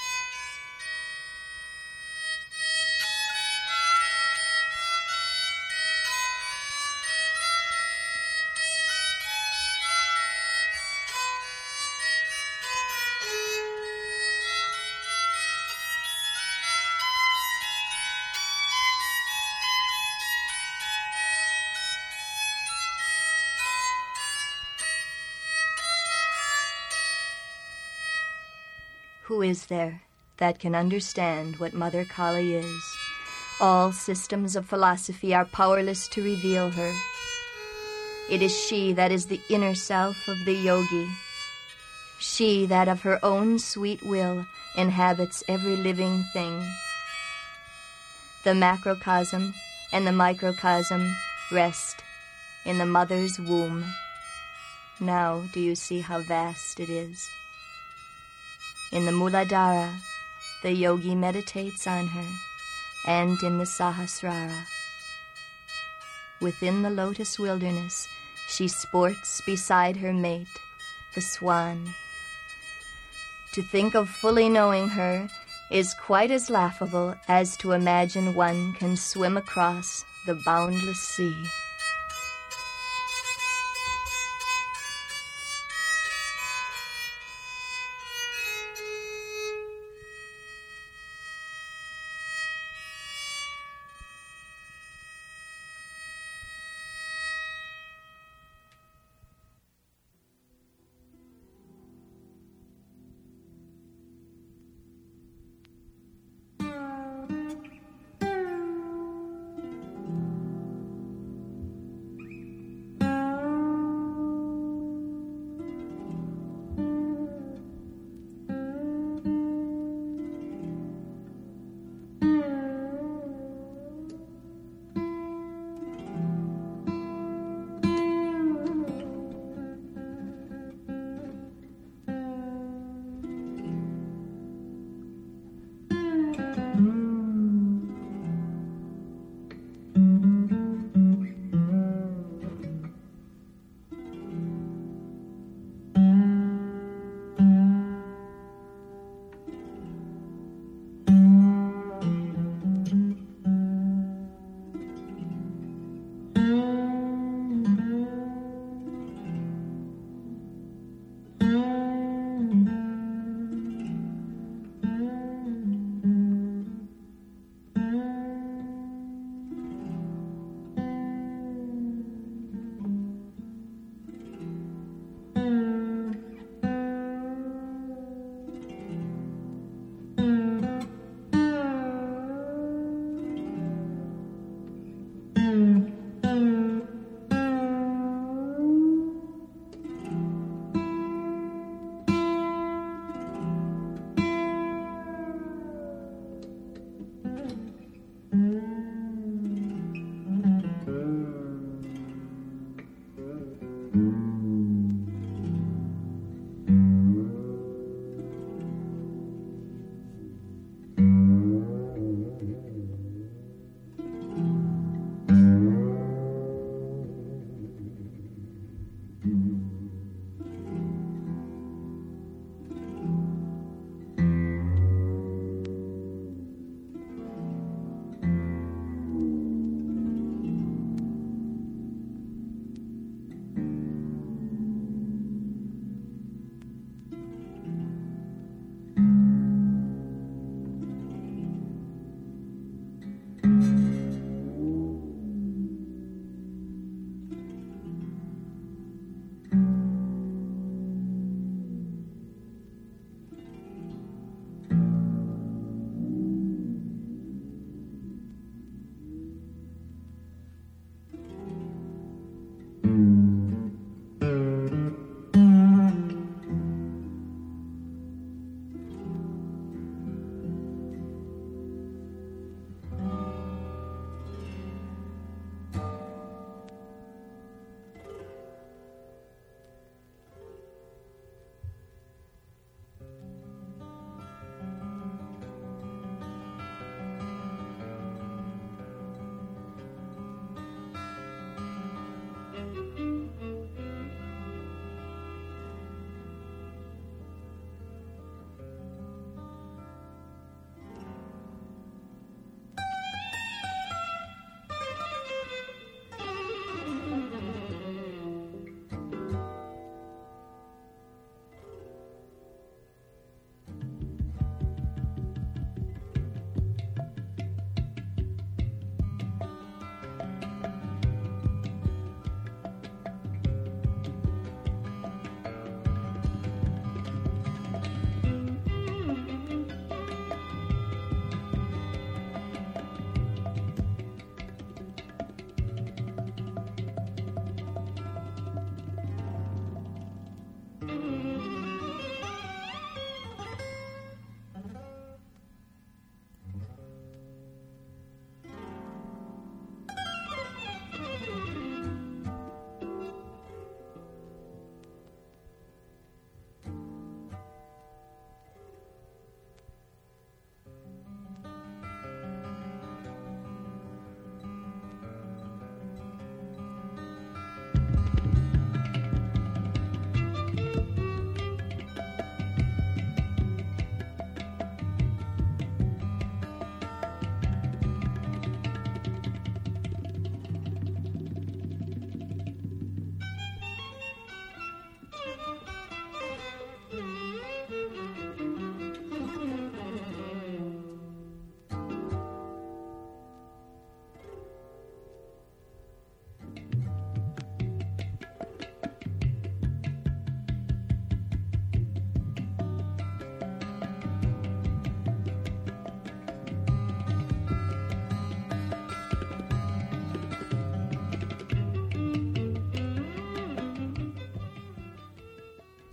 Who is there that can understand what Mother Kali is? All systems of philosophy are powerless to reveal her. It is she that is the inner self of the yogi, she that of her own sweet will inhabits every living thing. The macrocosm and the microcosm rest in the mother's womb. Now do you see how vast it is? In the Muladhara, the yogi meditates on her, and in the Sahasrara. Within the lotus wilderness, she sports beside her mate, the swan. To think of fully knowing her is quite as laughable as to imagine one can swim across the boundless sea.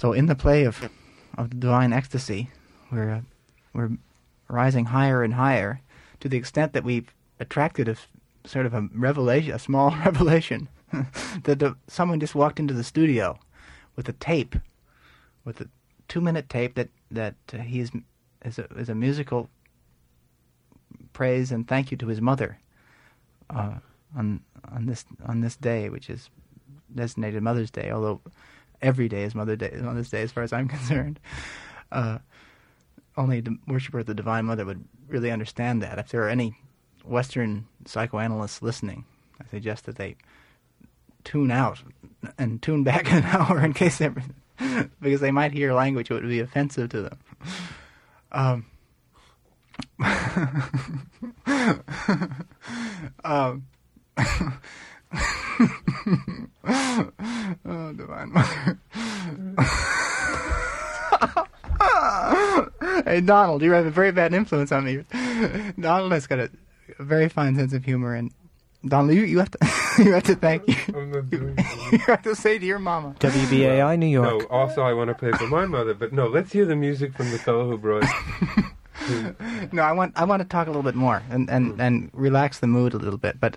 So in the play of the divine ecstasy, we're rising higher and higher to the extent that we've attracted a sort of a revelation, a small revelation, that someone just walked into the studio with a tape, with a 2-minute tape that he is a musical praise and thank you to his mother on this day, which is designated Mother's Day, although every day is Mother's Day as far as I'm concerned. Only the worshiper of the Divine Mother would really understand that. If there are any Western psychoanalysts listening, I suggest that they tune out and tune back in an hour in case because they might hear language that would be offensive to them. Oh, Divine Mother. Hey, Donald, you have a very bad influence on me. Donald has got a very fine sense of humor, and Donald, you have to you have to thank you. I'm not doing You have to say to your mama. WBAI New York. No, also I want to play for my mother, but no, let's hear the music from the fellow who brought No, I want to talk a little bit more and relax the mood a little bit. But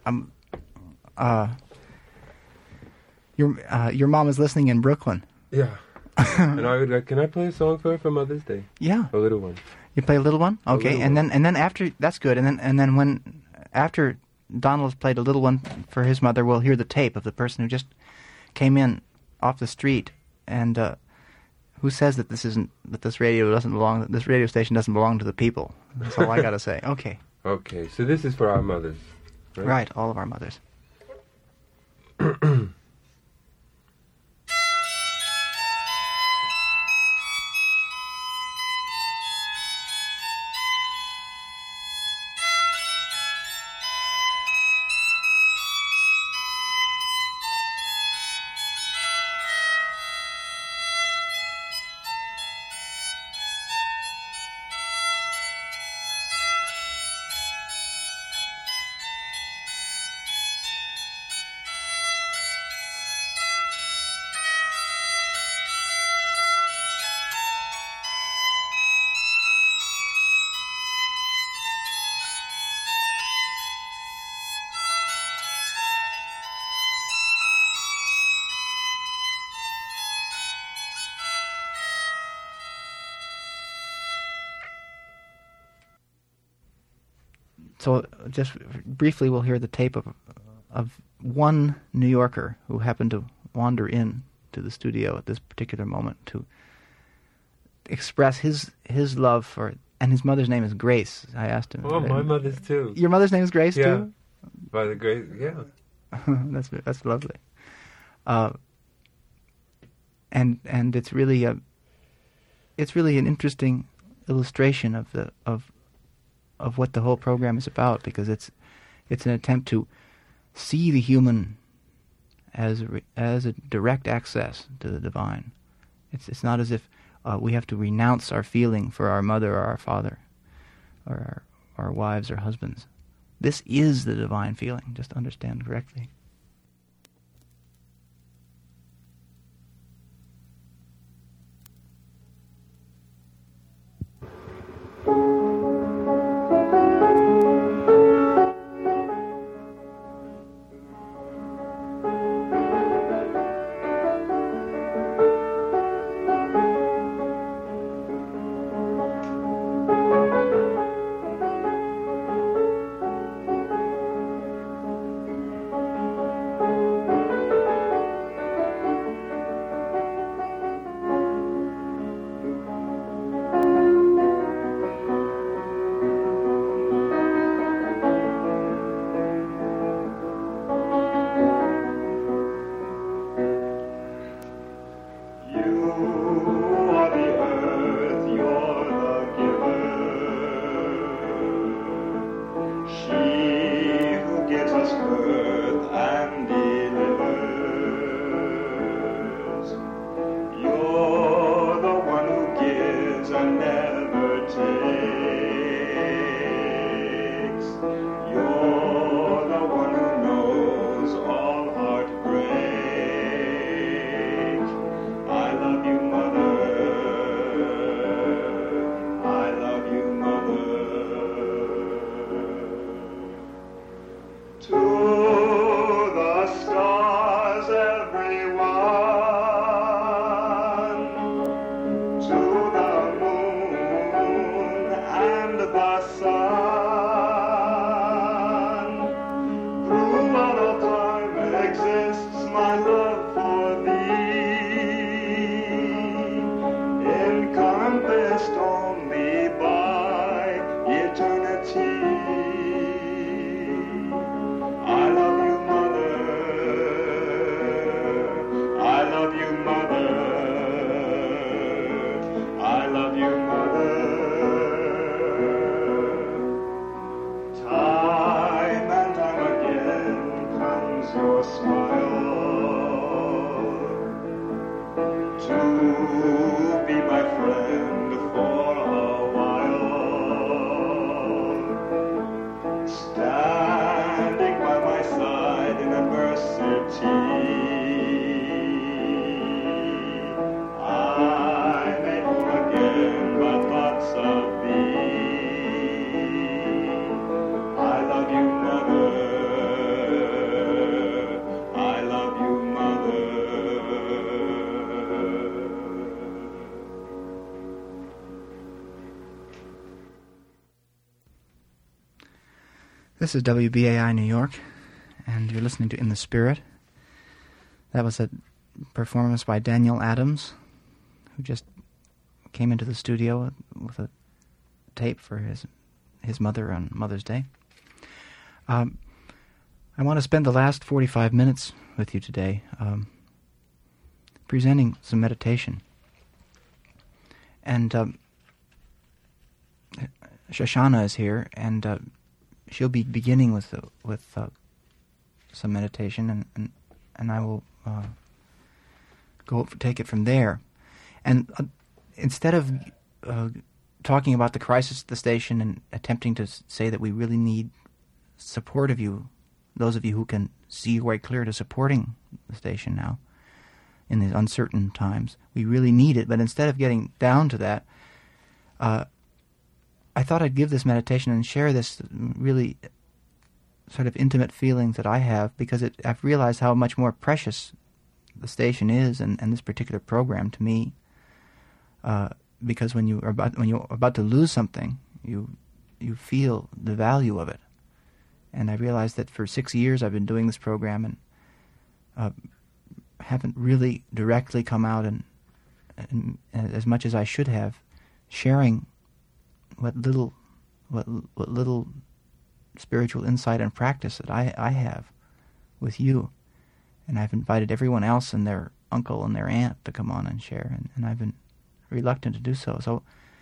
your mom is listening in Brooklyn. Yeah. And I would like, can I play a song for her for Mother's Day? Yeah. A little one. You play a little one? Okay. Little and then after that's good. And then when after Donald has played a little one for his mother, we'll hear the tape of the person who just came in off the street and who says that this radio station doesn't belong to the people. That's all I got to say. Okay. Okay, so this is for our mothers. Right, all of our mothers. So just briefly, we'll hear the tape of one New Yorker who happened to wander in to the studio at this particular moment to express his love for, and his mother's name is Grace. I asked him. Oh, my mother's too. Your mother's name is Grace too? By the Grace, yeah. That's lovely. And it's really an interesting illustration of what the whole program is about, because it's an attempt to see the human as a direct access to the divine. It's not as if we have to renounce our feeling for our mother or our father or our wives or husbands. This is the divine feeling, just to understand correctly. I love you, Mother. your smile to be my friend for a while, standing by my side in adversity. I may not again, but thoughts of thee. I love you, mother. I love you, mother. This is WBAI New York, and you're listening to In the Spirit. That was a performance by Daniel Adams, who just came into the studio with a tape for his mother on Mother's Day. I want to spend the last 45 minutes with you today presenting some meditation. And Shoshana is here, and she'll be beginning with some meditation, and I will take it from there. And instead of talking about the crisis at the station and attempting to say that we really need support of you, those of you who can see your way clear to supporting the station now in these uncertain times, we really need it. But instead of getting down to that, I thought I'd give this meditation and share this really sort of intimate feelings that I have, because I've realized how much more precious the station is and this particular program to me. Because when you're about to lose something, you feel the value of it. And I realized that for 6 years I've been doing this program and haven't really directly come out and as much as I should have, sharing what little spiritual insight and practice that I have with you. And I've invited everyone else and their uncle and their aunt to come on and share, and I've been reluctant to do so. So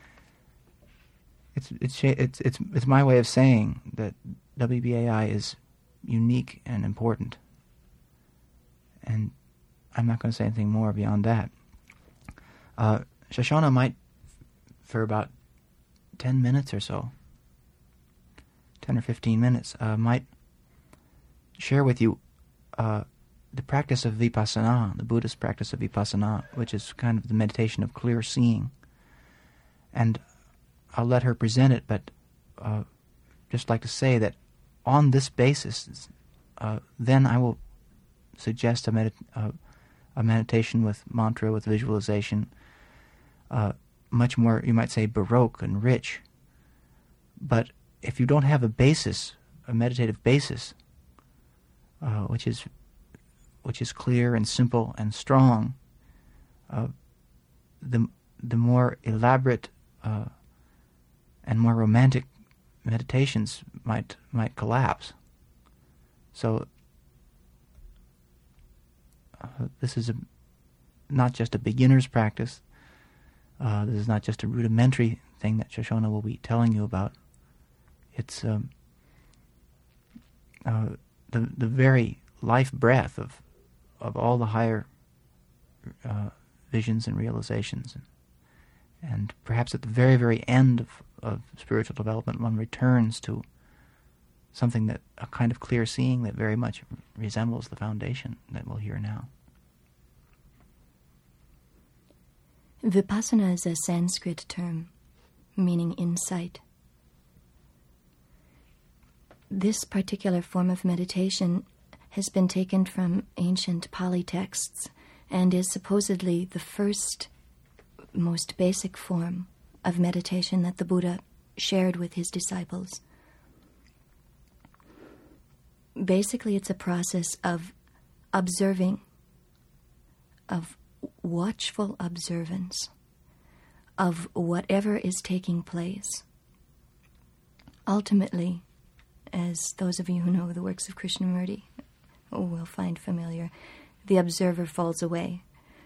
it's my way of saying that WBAI is unique and important, and I'm not going to say anything more beyond that. Shoshana might, for about 10 minutes or so, 10 or 15 minutes, might share with you the practice of vipassana, the Buddhist practice of vipassana, which is kind of the meditation of clear seeing. And I'll let her present it, but just like to say that on this basis, then I will suggest a meditation with mantra, with visualization, much more, you might say, baroque and rich. But if you don't have a basis, a meditative basis, which is clear and simple and strong, the more elaborate and more romantic meditations might collapse. So this is not just a beginner's practice. This is not just a rudimentary thing that Shoshana will be telling you about. It's the very life breath of all the higher visions and realizations. And perhaps at the very, very end of spiritual development, one returns to something that, a kind of clear seeing that very much resembles the foundation that we'll hear now. Vipassana is a Sanskrit term meaning insight. This particular form of meditation has been taken from ancient Pali texts and is supposedly the first, most basic form of meditation that the Buddha shared with his disciples. Basically, it's a process of observing, of watchful observance of whatever is taking place. Ultimately, as those of you who know the works of Krishnamurti will find familiar, the observer falls away.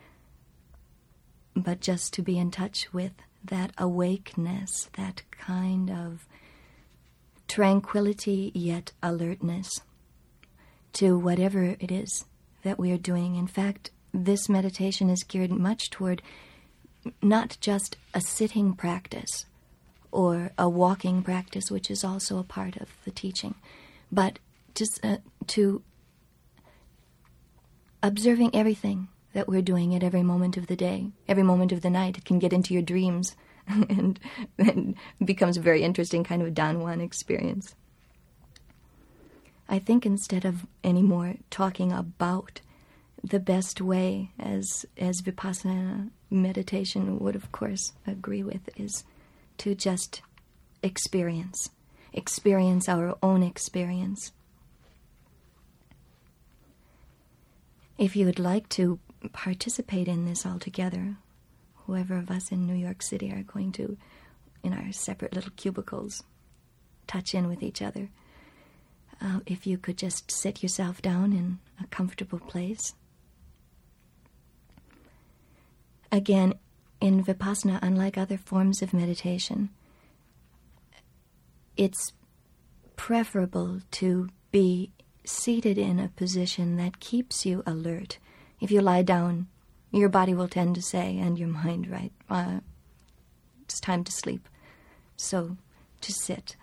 But just to be in touch with that awakeness, that kind of tranquility yet alertness, to whatever it is that we are doing. In fact, this meditation is geared much toward not just a sitting practice or a walking practice, which is also a part of the teaching, but just to observing everything that we're doing at every moment of the day, every moment of the night. It can get into your dreams and becomes a very interesting kind of Don Juan experience. I think instead of any more talking about the best way, as Vipassana meditation would, of course, agree with, is to just experience our own experience. If you would like to participate in this altogether, whoever of us in New York City are going to, in our separate little cubicles, touch in with each other, if you could just sit yourself down in a comfortable place. Again, in Vipassana, unlike other forms of meditation, it's preferable to be seated in a position that keeps you alert. If you lie down, your body will tend to say, and your mind, right, it's time to sleep. So, to sit.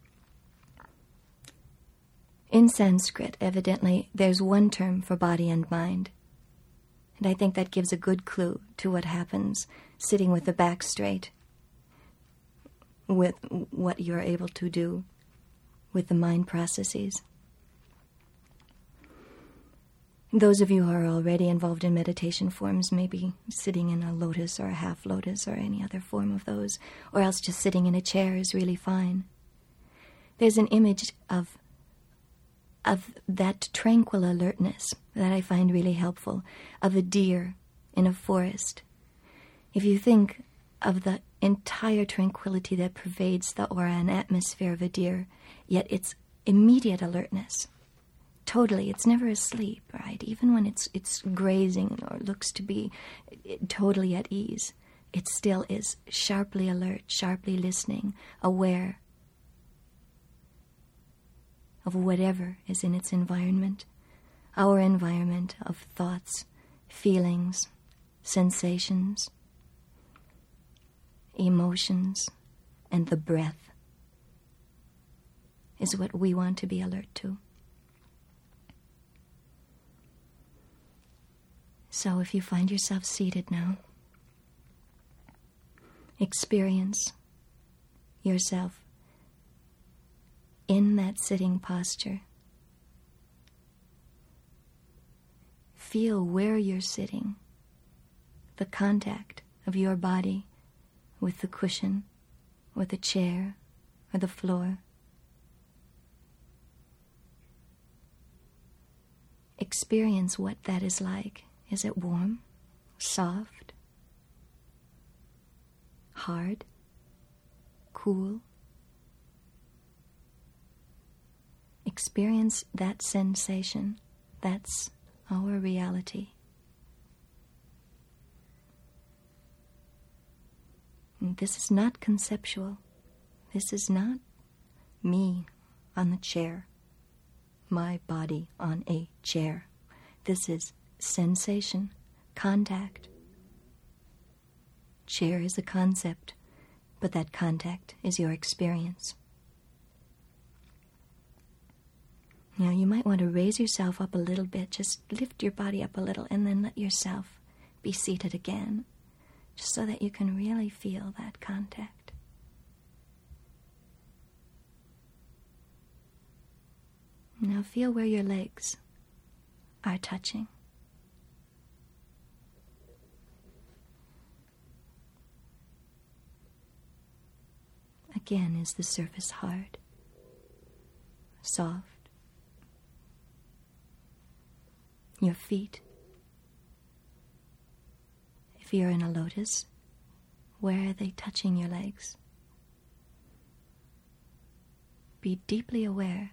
In Sanskrit, evidently, there's one term for body and mind. And I think that gives a good clue to what happens sitting with the back straight, with what you're able to do with the mind processes. Those of you who are already involved in meditation forms may be sitting in a lotus or a half lotus or any other form of those, or else just sitting in a chair is really fine. There's an image of that tranquil alertness that I find really helpful, of a deer in a forest. If you think of the entire tranquility that pervades the aura and atmosphere of a deer, yet its immediate alertness, totally, it's never asleep, right? Even when it's grazing or looks to be totally at ease, it still is sharply alert, sharply listening, aware of whatever is in its environment, our environment of thoughts, feelings, sensations, emotions, and the breath is what we want to be alert to. So if you find yourself seated now, experience yourself in that sitting posture. Feel where you're sitting, the contact of your body with the cushion, or the chair, or the floor. Experience what that is like. Is it warm, soft, hard, cool? Experience that sensation. That's our reality. And this is not conceptual. This is not me on the chair, my body on a chair. This is sensation, contact. Chair is a concept, but that contact is your experience. Now, you might want to raise yourself up a little bit. Just lift your body up a little and then let yourself be seated again, just so that you can really feel that contact. Now feel where your legs are touching. Again, is the surface hard, soft? Your feet. If you're in a lotus, where are they touching your legs? Be deeply aware,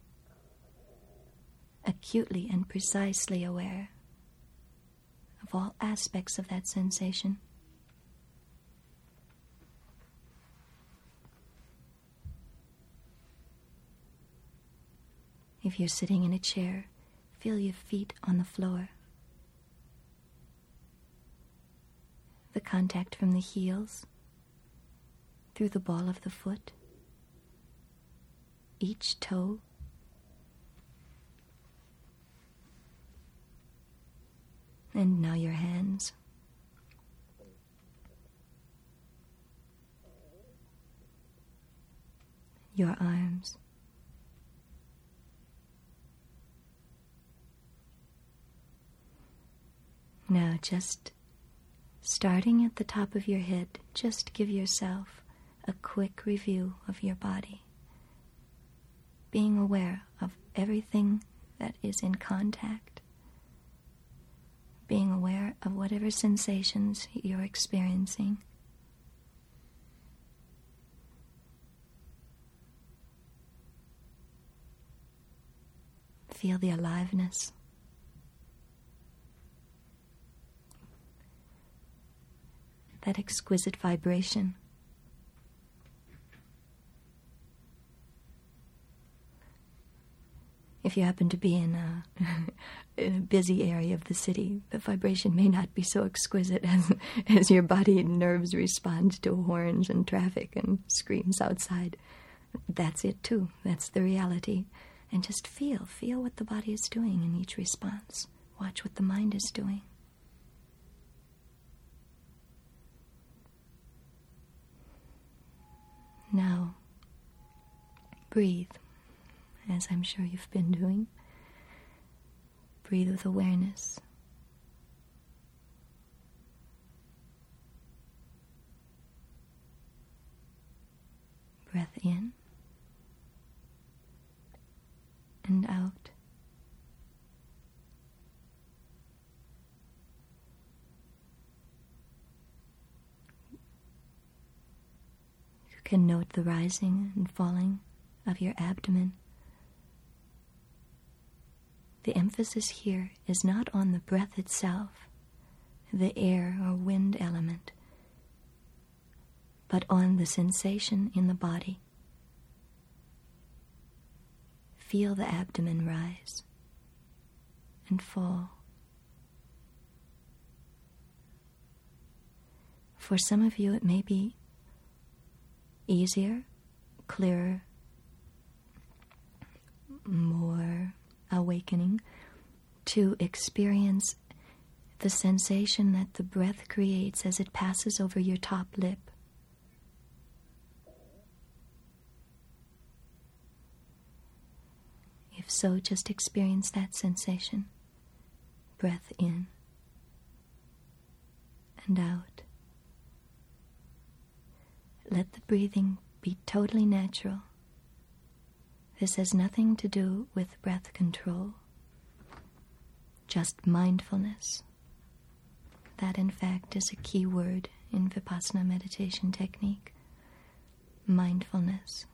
acutely and precisely aware of all aspects of that sensation. If you're sitting in a chair, feel your feet on the floor. The contact from the heels through the ball of the foot, each toe. And now your hands. Your arms. Now just starting at the top of your head, just give yourself a quick review of your body. Being aware of everything that is in contact. Being aware of whatever sensations you're experiencing. Feel the aliveness. That exquisite vibration. If you happen to be in a busy area of the city, the vibration may not be so exquisite as your body and nerves respond to horns and traffic and screams outside. That's it too. That's the reality. And just feel what the body is doing in each response. Watch what the mind is doing. Now, breathe, as I'm sure you've been doing. Breathe with awareness. Breath in and out. You can note the rising and falling of your abdomen. The emphasis here is not on the breath itself, the air or wind element, but on the sensation in the body. Feel the abdomen rise and fall. For some of you, it may be easier, clearer, more awakening to experience the sensation that the breath creates as it passes over your top lip. If so, just experience that sensation. Breath in and out. Let the breathing be totally natural. This has nothing to do with breath control, just mindfulness. That, in fact, is a key word in Vipassana meditation technique. Mindfulness.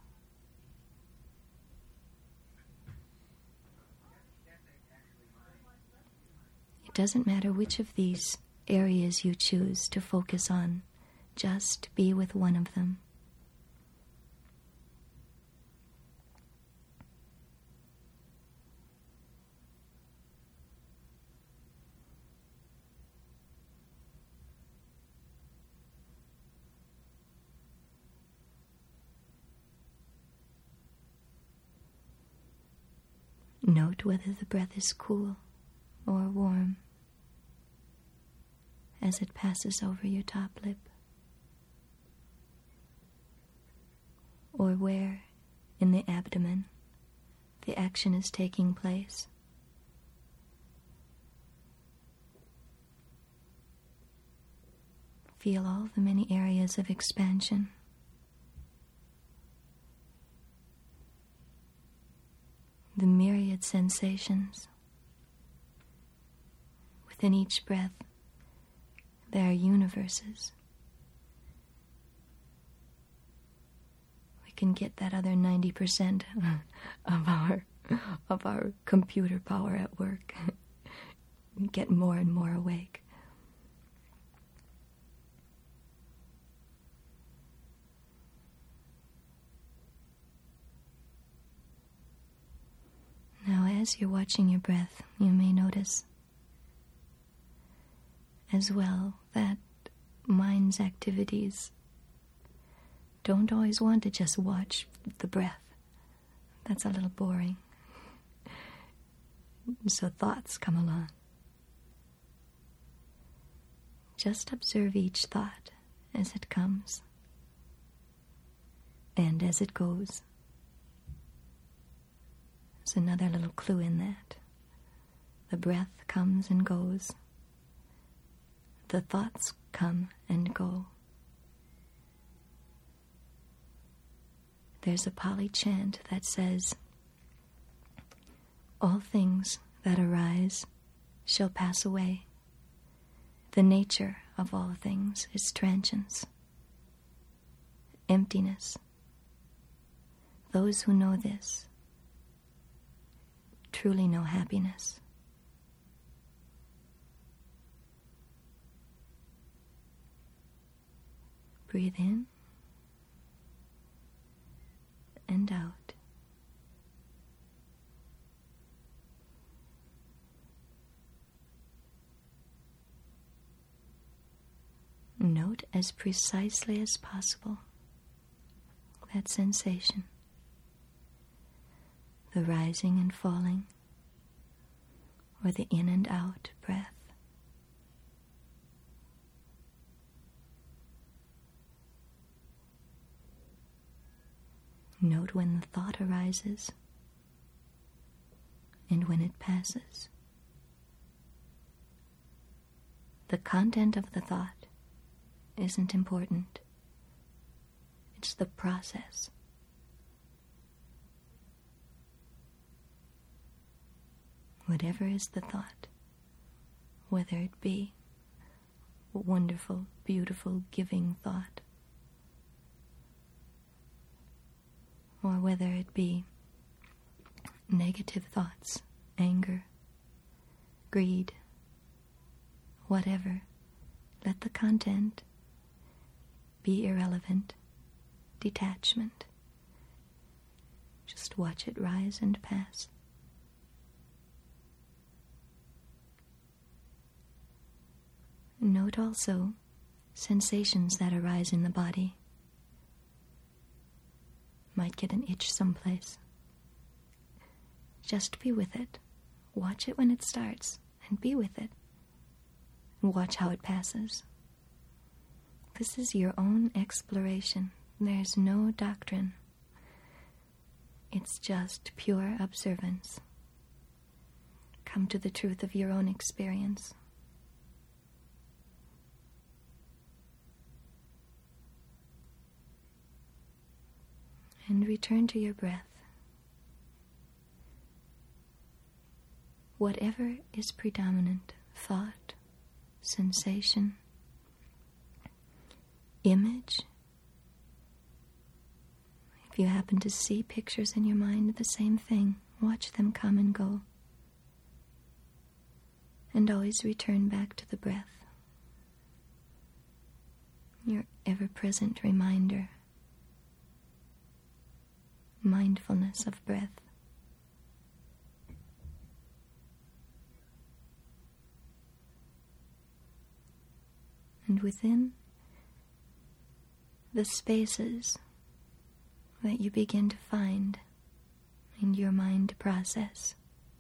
It doesn't matter which of these areas you choose to focus on. Just be with one of them. Note whether the breath is cool or warm as it passes over your top lip, or where in the abdomen the action is taking place. Feel all the many areas of expansion. The myriad sensations. Within each breath, there are universes. We can get that other 90% of our computer power at work. Get more and more awake. Now, as you're watching your breath, you may notice as well that mind's activities don't always want to just watch the breath. That's a little boring. So thoughts come along. Just observe each thought as it comes and as it goes. There's another little clue in that. The breath comes and goes. The thoughts come and go. There's a Pali chant that says, "All things that arise shall pass away. The nature of all things is transience, emptiness. Those who know this truly know happiness." Breathe in and out. Note as precisely as possible that sensation, the rising and falling, or the in and out breath. Note when the thought arises and when it passes. The content of the thought isn't important. It's the process. Whatever is the thought, whether it be a wonderful, beautiful, giving thought, or whether it be negative thoughts, anger, greed, whatever, let the content be irrelevant, detachment. Just watch it rise and pass. Note also sensations that arise in the body. Might get an itch someplace. Just be with it. Watch it when it starts and be with it. And watch how it passes. This is your own exploration. There's no doctrine. It's just pure observance. Come to the truth of your own experience. And return to your breath. Whatever is predominant, thought, sensation, image. If you happen to see pictures in your mind, the same thing. Watch them come and go. And always return back to the breath. Your ever-present reminder. Mindfulness of breath. And within the spaces that you begin to find in your mind process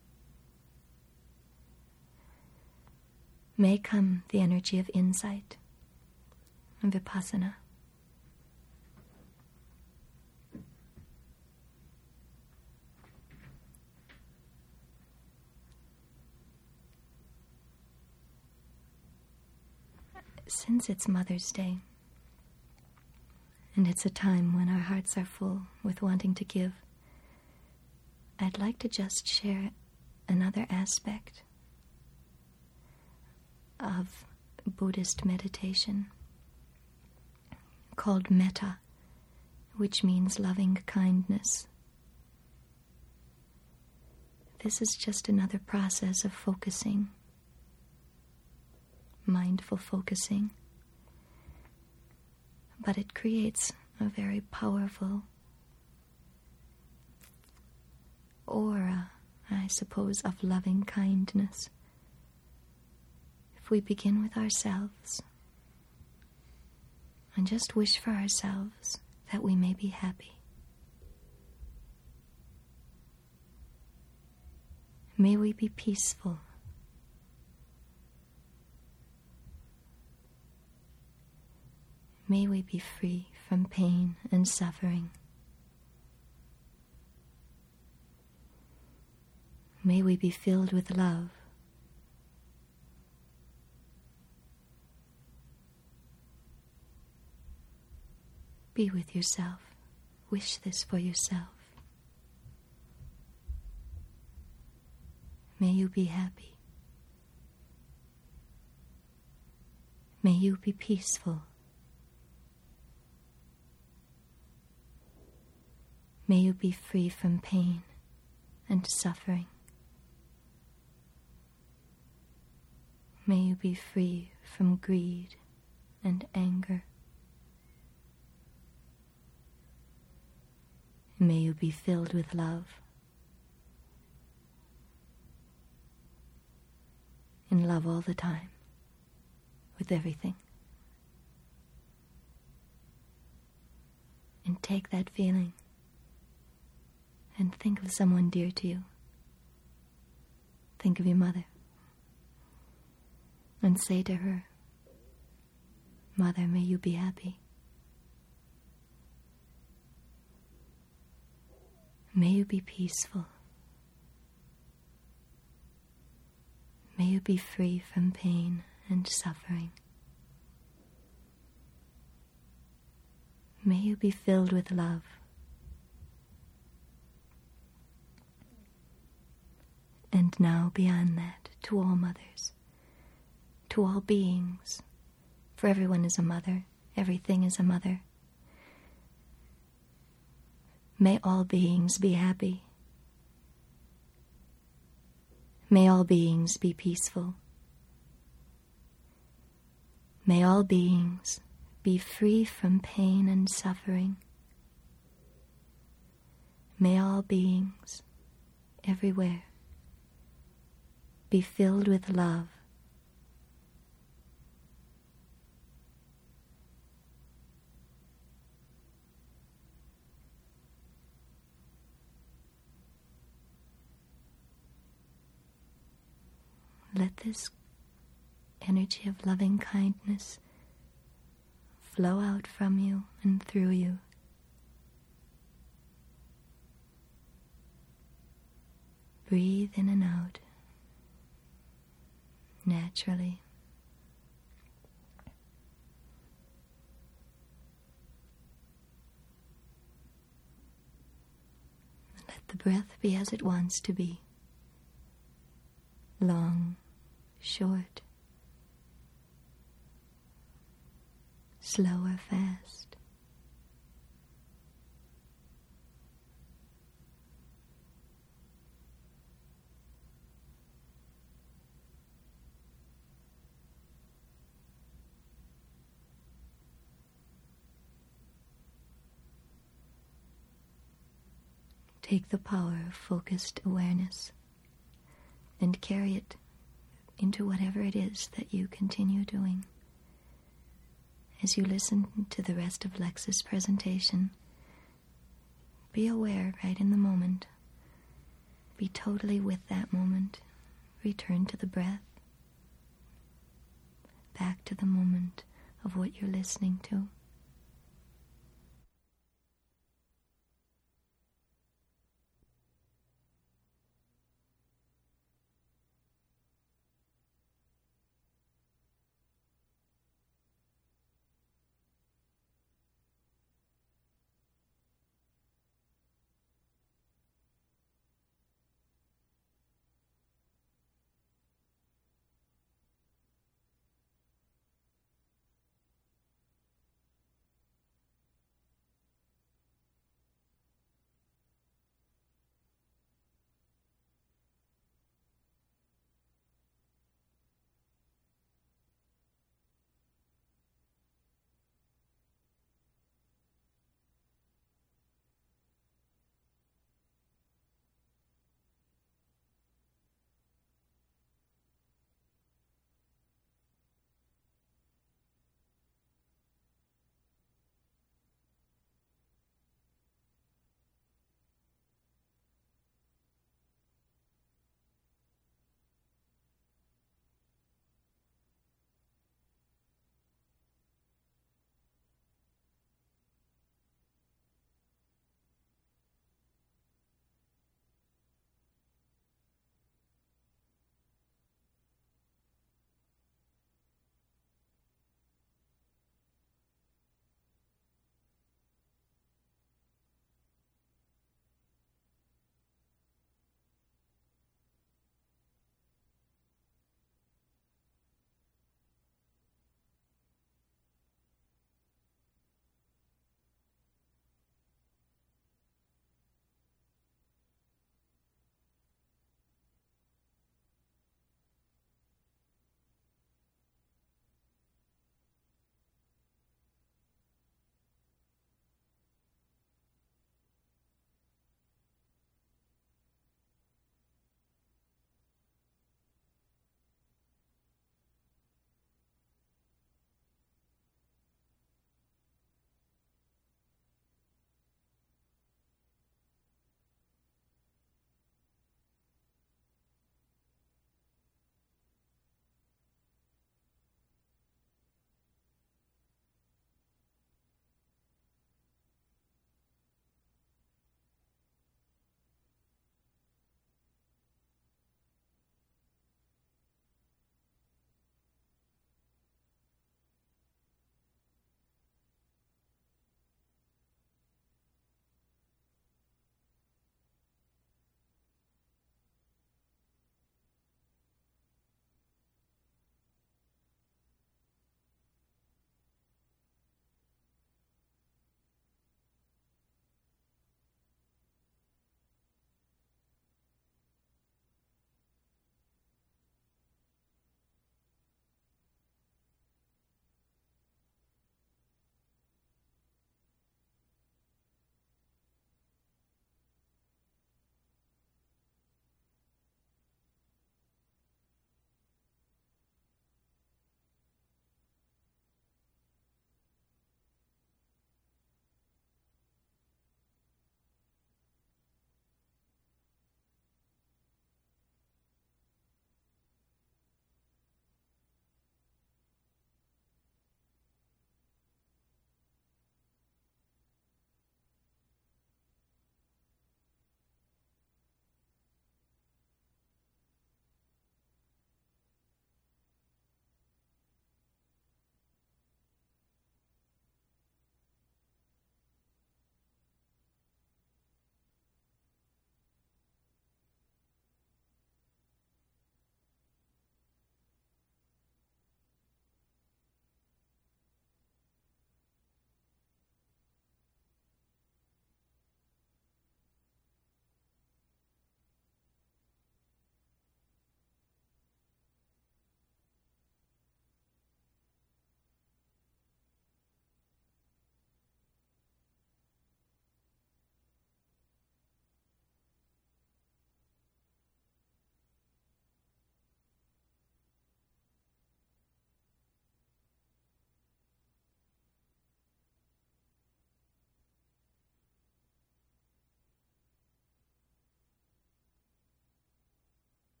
may come the energy of insight and vipassana. Since it's Mother's Day, and it's a time when our hearts are full with wanting to give, I'd like to just share another aspect of Buddhist meditation called metta, which means loving kindness. This is just another process of focusing, mindful focusing, but it creates a very powerful aura I suppose, of loving kindness. If we begin with ourselves and just wish for ourselves that we may be happy. May we be peaceful. May we be free from pain and suffering. May we be filled with love. Be with yourself. Wish this for yourself. May you be happy. May you be peaceful. May you be free from pain and suffering. May you be free from greed and anger. May you be filled with love. In love all the time, with everything. And take that feeling and think of someone dear to you. Think of your mother. And say to her, Mother, may you be happy. May you be peaceful. May you be free from pain and suffering. May you be filled with love. And now beyond that, to all mothers, to all beings, for everyone is a mother, everything is a mother. May all beings be happy. May all beings be peaceful. May all beings be free from pain and suffering. May all beings, everywhere, be filled with love. Let this energy of loving kindness flow out from you and through you. Breathe in and out naturally. Let the breath be as it wants to be. Long, short, slow or fast. Take the power of focused awareness and carry it into whatever it is that you continue doing. As you listen to the rest of Lex's presentation, be aware right in the moment. Be totally with that moment. Return to the breath. Back to the moment of what you're listening to.